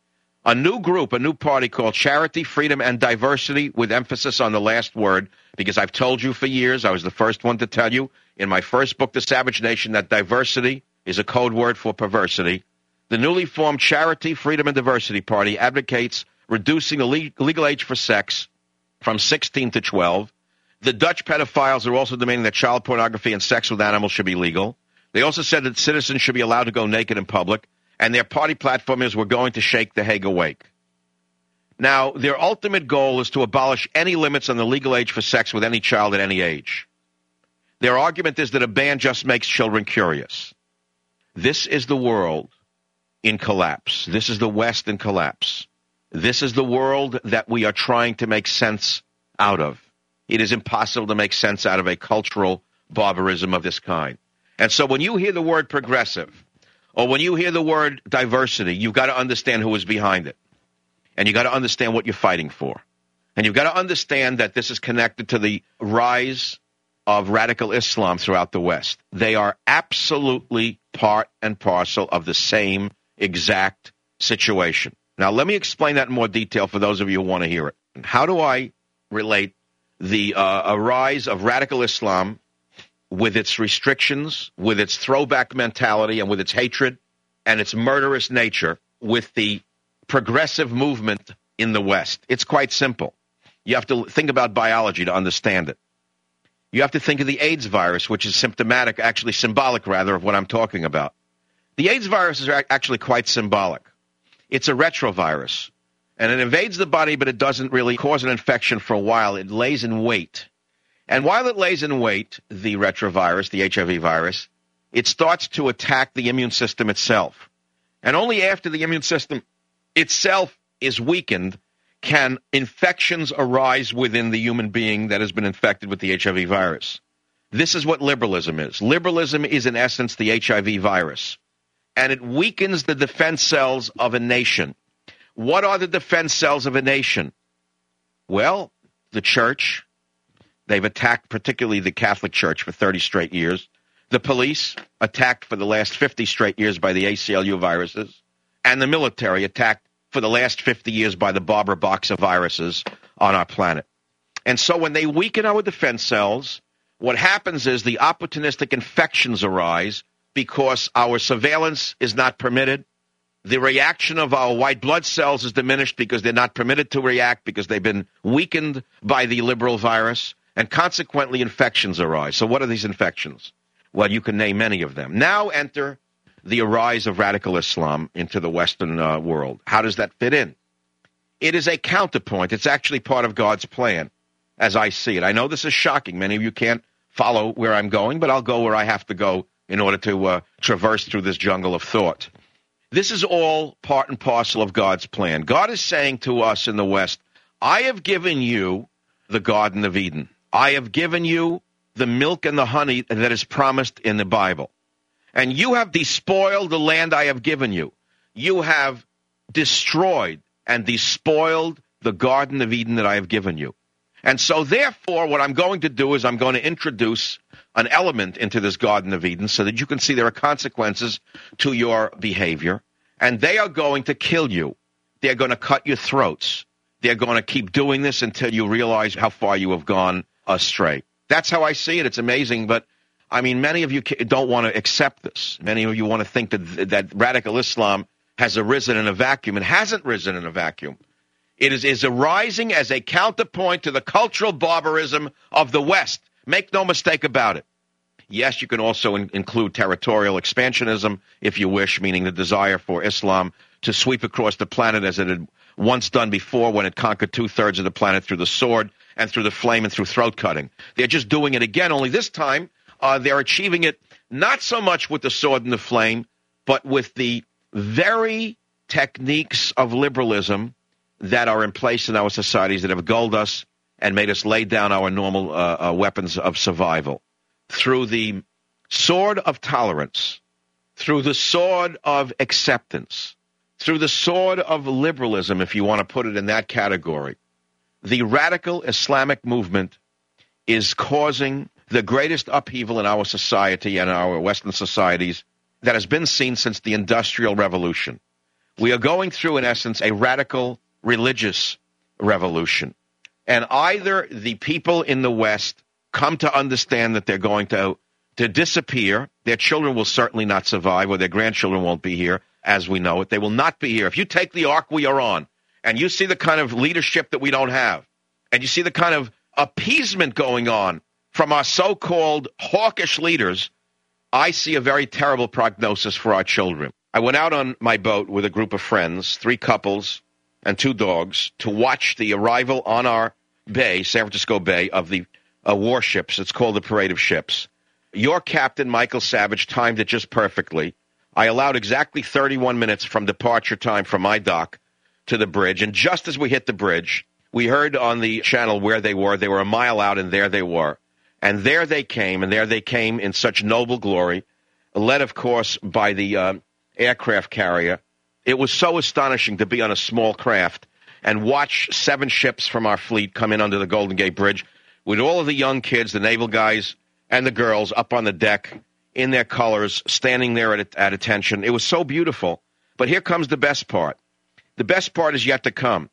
Speaker 5: A new group, a new party called Charity, Freedom, and Diversity, with emphasis on the last word, because I've told you for years, I was the first one to tell you in my first book, The Savage Nation, that diversity is a code word for perversity. The newly formed Charity, Freedom, and Diversity Party advocates reducing the legal age for sex from sixteen to twelve. The Dutch pedophiles are also demanding that child pornography and sex with animals should be legal. They also said that citizens should be allowed to go naked in public. And their party platform is, we're going to shake the Hague awake. Now, their ultimate goal is to abolish any limits on the legal age for sex with any child at any age. Their argument is that a ban just makes children curious. This is the world in collapse. This is the West in collapse. This is the world that we are trying to make sense out of. It is impossible to make sense out of a cultural barbarism of this kind. And so when you hear the word progressive, or when you hear the word diversity, you've got to understand who is behind it. And you've got to understand what you're fighting for. And you've got to understand that this is connected to the rise of radical Islam throughout the West. They are absolutely part and parcel of the same exact situation. Now, let me explain that in more detail for those of you who want to hear it. How do I relate the uh, a rise of radical Islam with its restrictions, with its throwback mentality, and with its hatred and its murderous nature, with the progressive movement in the West? It's quite simple. You have to think about biology to understand it. You have to think of the AIDS virus, which is symptomatic, actually symbolic, rather, of what I'm talking about. The AIDS virus is actually quite symbolic. It's a retrovirus, and it invades the body, but it doesn't really cause an infection for a while. It lays in wait. And while it lays in wait, the retrovirus, the H I V virus, it starts to attack the immune system itself. And only after the immune system itself is weakened can infections arise within the human being that has been infected with the H I V virus. This is what liberalism is. Liberalism is, in essence, the H I V virus. And it weakens the defense cells of a nation. What are the defense cells of a nation? Well, the church. They've attacked particularly the Catholic Church for thirty straight years. The police, attacked for the last fifty straight years by the A C L U viruses. And the military, attacked for the last fifty years by the Barbara Boxer viruses on our planet. And so when they weaken our defense cells, what happens is the opportunistic infections arise because our surveillance is not permitted. The reaction of our white blood cells is diminished because they're not permitted to react because they've been weakened by the liberal virus. And consequently, infections arise. So what are these infections? Well, you can name many of them. Now enter the rise of radical Islam into the Western uh, world. How does that fit in? It is a counterpoint. It's actually part of God's plan, as I see it. I know this is shocking. Many of you can't follow where I'm going, but I'll go where I have to go in order to uh, traverse through this jungle of thought. This is all part and parcel of God's plan. God is saying to us in the West, I have given you the Garden of Eden. I have given you the milk and the honey that is promised in the Bible. And you have despoiled the land I have given you. You have destroyed and despoiled the Garden of Eden that I have given you. And so, therefore, what I'm going to do is I'm going to introduce an element into this Garden of Eden so that you can see there are consequences to your behavior. And they are going to kill you. They're going to cut your throats. They're going to keep doing this until you realize how far you have gone astray. That's how I see it. It's amazing. But, I mean, many of you don't want to accept this. Many of you want to think that, that radical Islam has arisen in a vacuum. It hasn't risen in a vacuum. It is, is arising as a counterpoint to the cultural barbarism of the West. Make no mistake about it. Yes, you can also in, include territorial expansionism, if you wish, meaning the desire for Islam to sweep across the planet as it had once done before when it conquered two-thirds of the planet through the sword and through the flame and through throat cutting. They're just doing it again, only this time uh, they're achieving it not so much with the sword and the flame, but with the very techniques of liberalism that are in place in our societies that have gulled us and made us lay down our normal uh, uh, weapons of survival. Through the sword of tolerance, through the sword of acceptance, through the sword of liberalism, if you want to put it in that category, the radical Islamic movement is causing the greatest upheaval in our society and our Western societies that has been seen since the Industrial Revolution. We are going through, in essence, a radical religious revolution. And either the people in the West come to understand that they're going to, to disappear, their children will certainly not survive, or their grandchildren won't be here, as we know it. They will not be here. If you take the arc we are on, and you see the kind of leadership that we don't have, and you see the kind of appeasement going on from our so-called hawkish leaders, I see a very terrible prognosis for our children. I went out on my boat with a group of friends, three couples and two dogs, to watch the arrival on our bay, San Francisco Bay, of the uh, warships. It's called the Parade of Ships. Your captain, Michael Savage, timed it just perfectly. I allowed exactly thirty-one minutes from departure time from my dock to the bridge, and just as we hit the bridge, we heard on the channel where they were. They were a mile out, and there they were. And there they came, and there they came in such noble glory, led, of course, by the uh, aircraft carrier. It was so astonishing to be on a small craft and watch seven ships from our fleet come in under the Golden Gate Bridge with all of the young kids, the naval guys, and the girls up on the deck in their colors, standing there at, at attention. It was so beautiful. But here comes the best part. The best part is yet to come.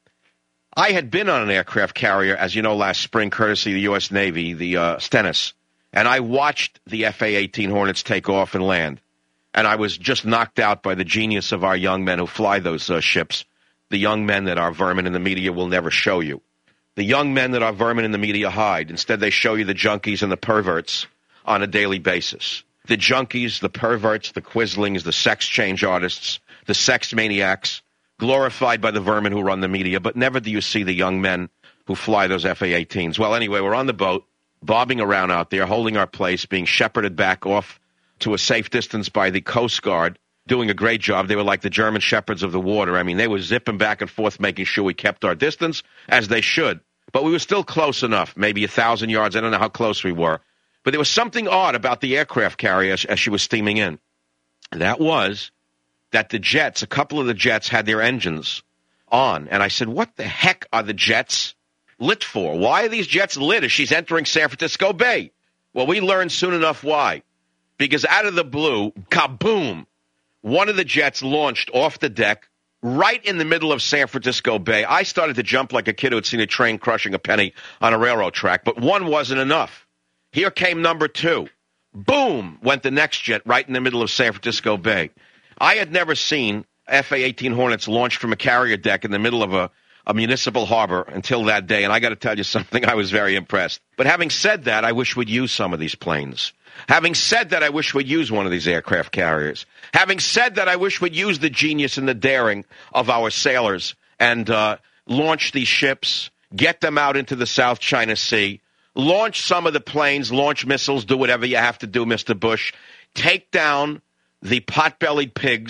Speaker 5: I had been on an aircraft carrier, as you know, last spring, courtesy of the U S Navy, the uh, Stennis, and I watched the F A eighteen Hornets take off and land. And I was just knocked out by the genius of our young men who fly those uh, ships, the young men that our vermin in the media will never show you, the young men that our vermin in the media hide. Instead, they show you the junkies and the perverts on a daily basis. The junkies, the perverts, the quislings, the sex change artists, the sex maniacs, glorified by the vermin who run the media, but never do you see the young men who fly those F A eighteens. Well, anyway, we're on the boat, bobbing around out there, holding our place, being shepherded back off to a safe distance by the Coast Guard, doing a great job. They were like the German shepherds of the water. I mean, they were zipping back and forth, making sure we kept our distance, as they should. But we were still close enough, maybe a thousand yards. I don't know how close we were. But there was something odd about the aircraft carrier as, as she was steaming in. That was that the jets, a couple of the jets had their engines on. And I said, what the heck are the jets lit for? Why are these jets lit as she's entering San Francisco Bay? Well, we learned soon enough why. Because out of the blue, kaboom, one of the jets launched off the deck right in the middle of San Francisco Bay. I started to jump like a kid who had seen a train crushing a penny on a railroad track, but one wasn't enough. Here came number two. Boom, went the next jet right in the middle of San Francisco Bay. I had never seen F A eighteen Hornets launched from a carrier deck in the middle of a, a municipal harbor until that day, and I got to tell you something, I was very impressed. But having said that, I wish we'd use some of these planes. Having said that, I wish we'd use one of these aircraft carriers. Having said that, I wish we'd use the genius and the daring of our sailors and uh, launch these ships, get them out into the South China Sea, launch some of the planes, launch missiles, do whatever you have to do, Mister Bush. Take down the pot-bellied pigs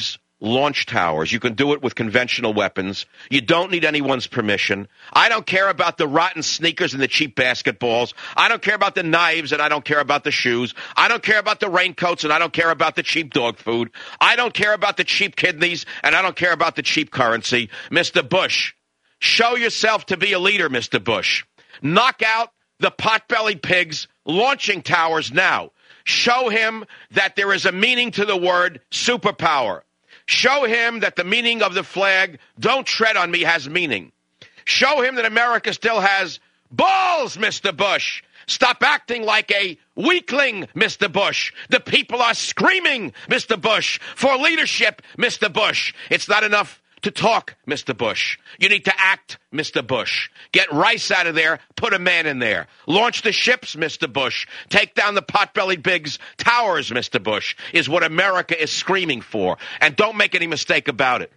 Speaker 5: launch towers. You can do it with conventional weapons. You don't need anyone's permission. I don't care about the rotten sneakers and the cheap basketballs. I don't care about the knives, and I don't care about the shoes. I don't care about the raincoats, and I don't care about the cheap dog food. I don't care about the cheap kidneys, and I don't care about the cheap currency. Mister Bush, show yourself to be a leader, Mister Bush. Knock out the pot-bellied pigs launching towers now. Show him that there is a meaning to the word superpower. Show him that the meaning of the flag, don't tread on me, has meaning. Show him that America still has balls, Mister Bush. Stop acting like a weakling, Mister Bush. The people are screaming, Mister Bush, for leadership, Mister Bush. It's not enough to talk, Mister Bush. You need to act, Mister Bush. Get Rice out of there, put a man in there. Launch the ships, Mister Bush. Take down the pot-bellied pigs' towers, Mister Bush, is what America is screaming for. And don't make any mistake about it.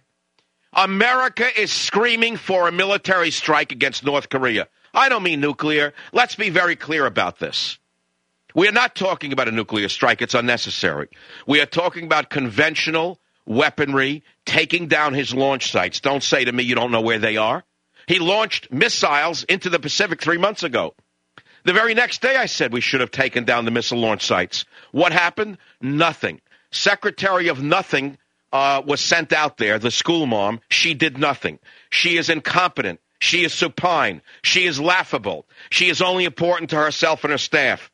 Speaker 5: America is screaming for a military strike against North Korea. I don't mean nuclear. Let's be very clear about this. We are not talking about a nuclear strike. It's unnecessary. We are talking about conventional weaponry, taking down his launch sites. Don't say to me you don't know where they are. He launched missiles into the Pacific three months ago. The very next day I said we should have taken down the missile launch sites. What happened? Nothing. Secretary of Nothing uh, was sent out there, the school mom. She did nothing. She is incompetent. She is supine. She is laughable. She is only important to herself and her staff.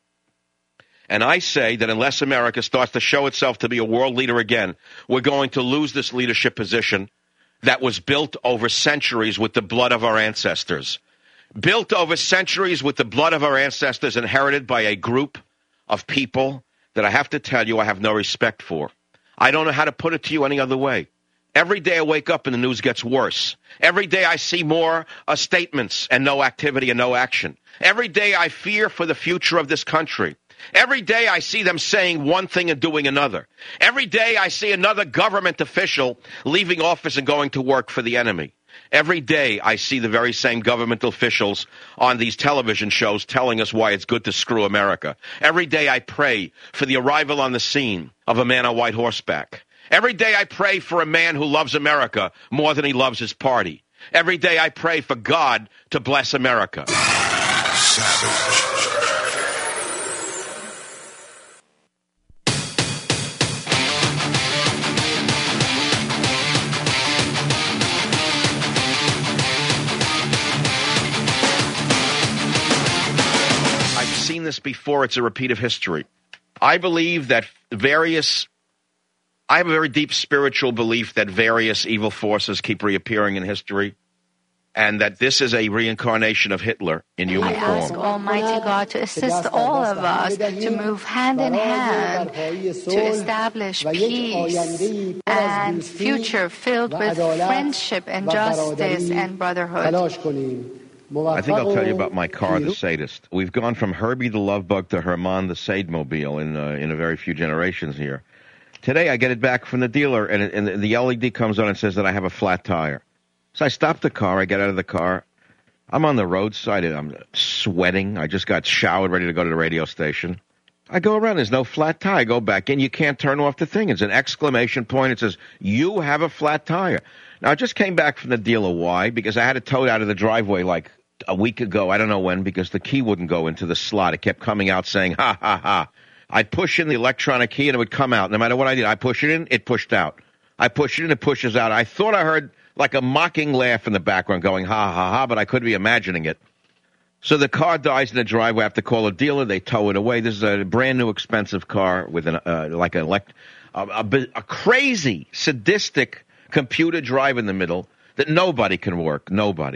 Speaker 5: And I say that unless America starts to show itself to be a world leader again, we're going to lose this leadership position that was built over centuries with the blood of our ancestors. Built over centuries with the blood of our ancestors, inherited by a group of people that I have to tell you I have no respect for. I don't know how to put it to you any other way. Every day I wake up and the news gets worse. Every day I see more uh, statements and no activity and no action. Every day I fear for the future of this country. Every day I see them saying one thing and doing another. Every day I see another government official leaving office and going to work for the enemy. Every day I see the very same government officials on these television shows telling us why it's good to screw America. Every day I pray for the arrival on the scene of a man on white horseback. Every day I pray for a man who loves America more than he loves his party. Every day I pray for God to bless America.
Speaker 22: Savage.
Speaker 5: Seen this before. It's a repeat of history. I believe that various, I have a very deep spiritual belief that various evil forces keep reappearing in history, and that this is a reincarnation of Hitler in human
Speaker 20: I ask
Speaker 5: form.
Speaker 20: Almighty God to assist all of us to move hand in hand to establish peace and future filled with friendship and justice and brotherhood.
Speaker 5: I think I'll tell you about my car, the Sadist. We've gone from Herbie the Love Bug to Herman the Sademobile in uh, in a very few generations here. Today I get it back from the dealer, and, it, and the L E D comes on and says that I have a flat tire. So I stop the car, I get out of the car. I'm on the roadside, and I'm sweating. I just got showered, ready to go to the radio station. I go around, there's no flat tire. I go back in, you can't turn off the thing. It's an exclamation point. It says, you have a flat tire. Now, I just came back from the dealer. Why? Because I had it towed out of the driveway like a week ago, I don't know when, because the key wouldn't go into the slot. It kept coming out saying, ha, ha, ha. I'd push in the electronic key and it would come out. No matter what I did, I push it in, it pushed out. I push it in, it pushes out. I thought I heard like a mocking laugh in the background going, ha, ha, ha, but I couldn't be imagining it. So the car dies in the driveway. I have to call a dealer. They tow it away. This is a brand new expensive car with an uh, like an elect, a, a, a crazy, sadistic computer drive in the middle that nobody can work. Nobody.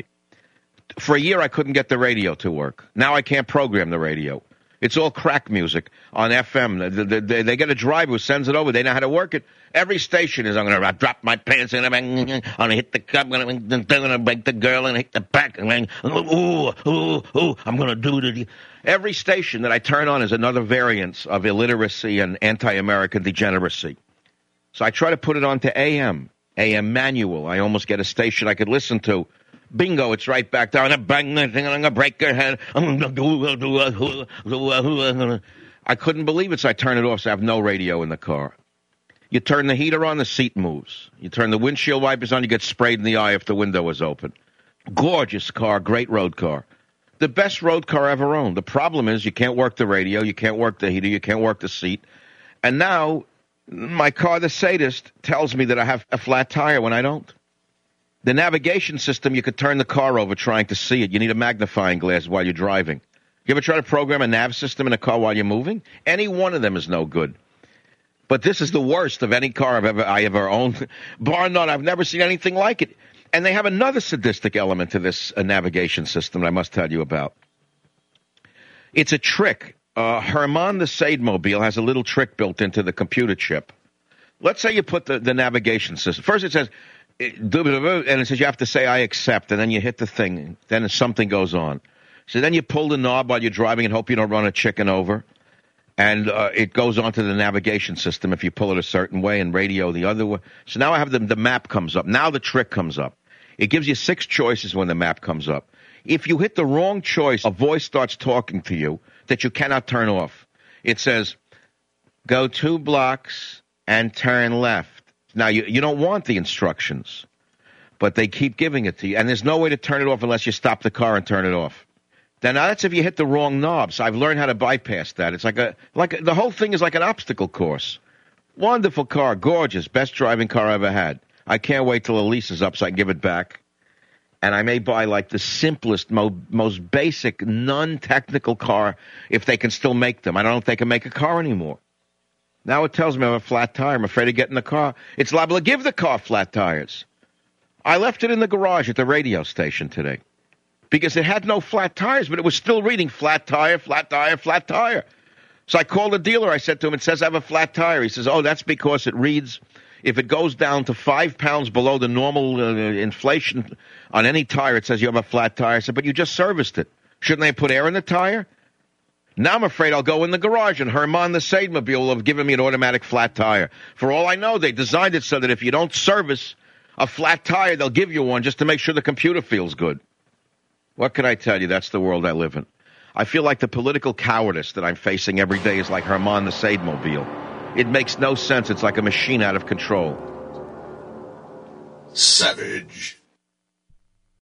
Speaker 5: For a year, I couldn't get the radio to work. Now I can't program the radio. It's all crack music on F M. They, they, they get a driver who sends it over. They know how to work it. Every station is, I'm going to drop my pants, and I'm going to hit the cup, I'm going to break the girl and hit the back. And ooh, ooh, ooh, I'm going to do it. Every station that I turn on is another variance of illiteracy and anti-American degeneracy. So I try to put it on to A M, A M manual. I almost get a station I could listen to. Bingo, it's right back there. I'm going to bang that thing, and I'm going to break your head. I couldn't believe it, so I turn it off, so I have no radio in the car. You turn the heater on, the seat moves. You turn the windshield wipers on, you get sprayed in the eye if the window is open. Gorgeous car, great road car. The best road car ever owned. The problem is you can't work the radio, you can't work the heater, you can't work the seat. And now my car, the sadist, tells me that I have a flat tire when I don't. The navigation system, you could turn the car over trying to see it. You need a magnifying glass while you're driving. You ever try to program a nav system in a car while you're moving? Any one of them is no good. But this is the worst of any car I've ever I ever owned. Bar none, I've never seen anything like it. And they have another sadistic element to this uh, navigation system that I must tell you about. It's a trick. Uh, Herman the Sademobile has a little trick built into the computer chip. Let's say you put the, the navigation system. First it says, and it says you have to say, I accept, and then you hit the thing. Then something goes on. So then you pull the knob while you're driving and hope you don't run a chicken over. And uh, it goes onto the navigation system if you pull it a certain way and radio the other way. So now I have the, the map comes up. Now the trick comes up. It gives you six choices when the map comes up. If you hit the wrong choice, a voice starts talking to you that you cannot turn off. It says, go two blocks and turn left. Now, you, you don't want the instructions, but they keep giving it to you. And there's no way to turn it off unless you stop the car and turn it off. Then that's if you hit the wrong knobs. I've learned how to bypass that. It's like a like a, the whole thing is like an obstacle course. Wonderful car, gorgeous, best driving car I ever had. I can't wait till the lease is up so I can give it back. And I may buy like the simplest, mo- most basic, non-technical car if they can still make them. I don't know if they can make a car anymore. Now it tells me I have a flat tire. I'm afraid of getting the car. It's liable to give the car flat tires. I left it in the garage at the radio station today. Because it had no flat tires, but it was still reading flat tire, flat tire, flat tire. So I called the dealer. I said to him, it says I have a flat tire. He says, oh, that's because it reads, if it goes down to five pounds below the normal uh, inflation on any tire, it says you have a flat tire. I said, but you just serviced it. Shouldn't they put air in the tire? Now I'm afraid I'll go in the garage and Herman the Sademobile will have given me an automatic flat tire. For all I know, they designed it so that if you don't service a flat tire, they'll give you one just to make sure the computer feels good. What can I tell you? That's the world I live in. I feel like the political cowardice that I'm facing every day is like Herman the Sademobile. It makes no sense. It's like a machine out of control.
Speaker 1: Savage.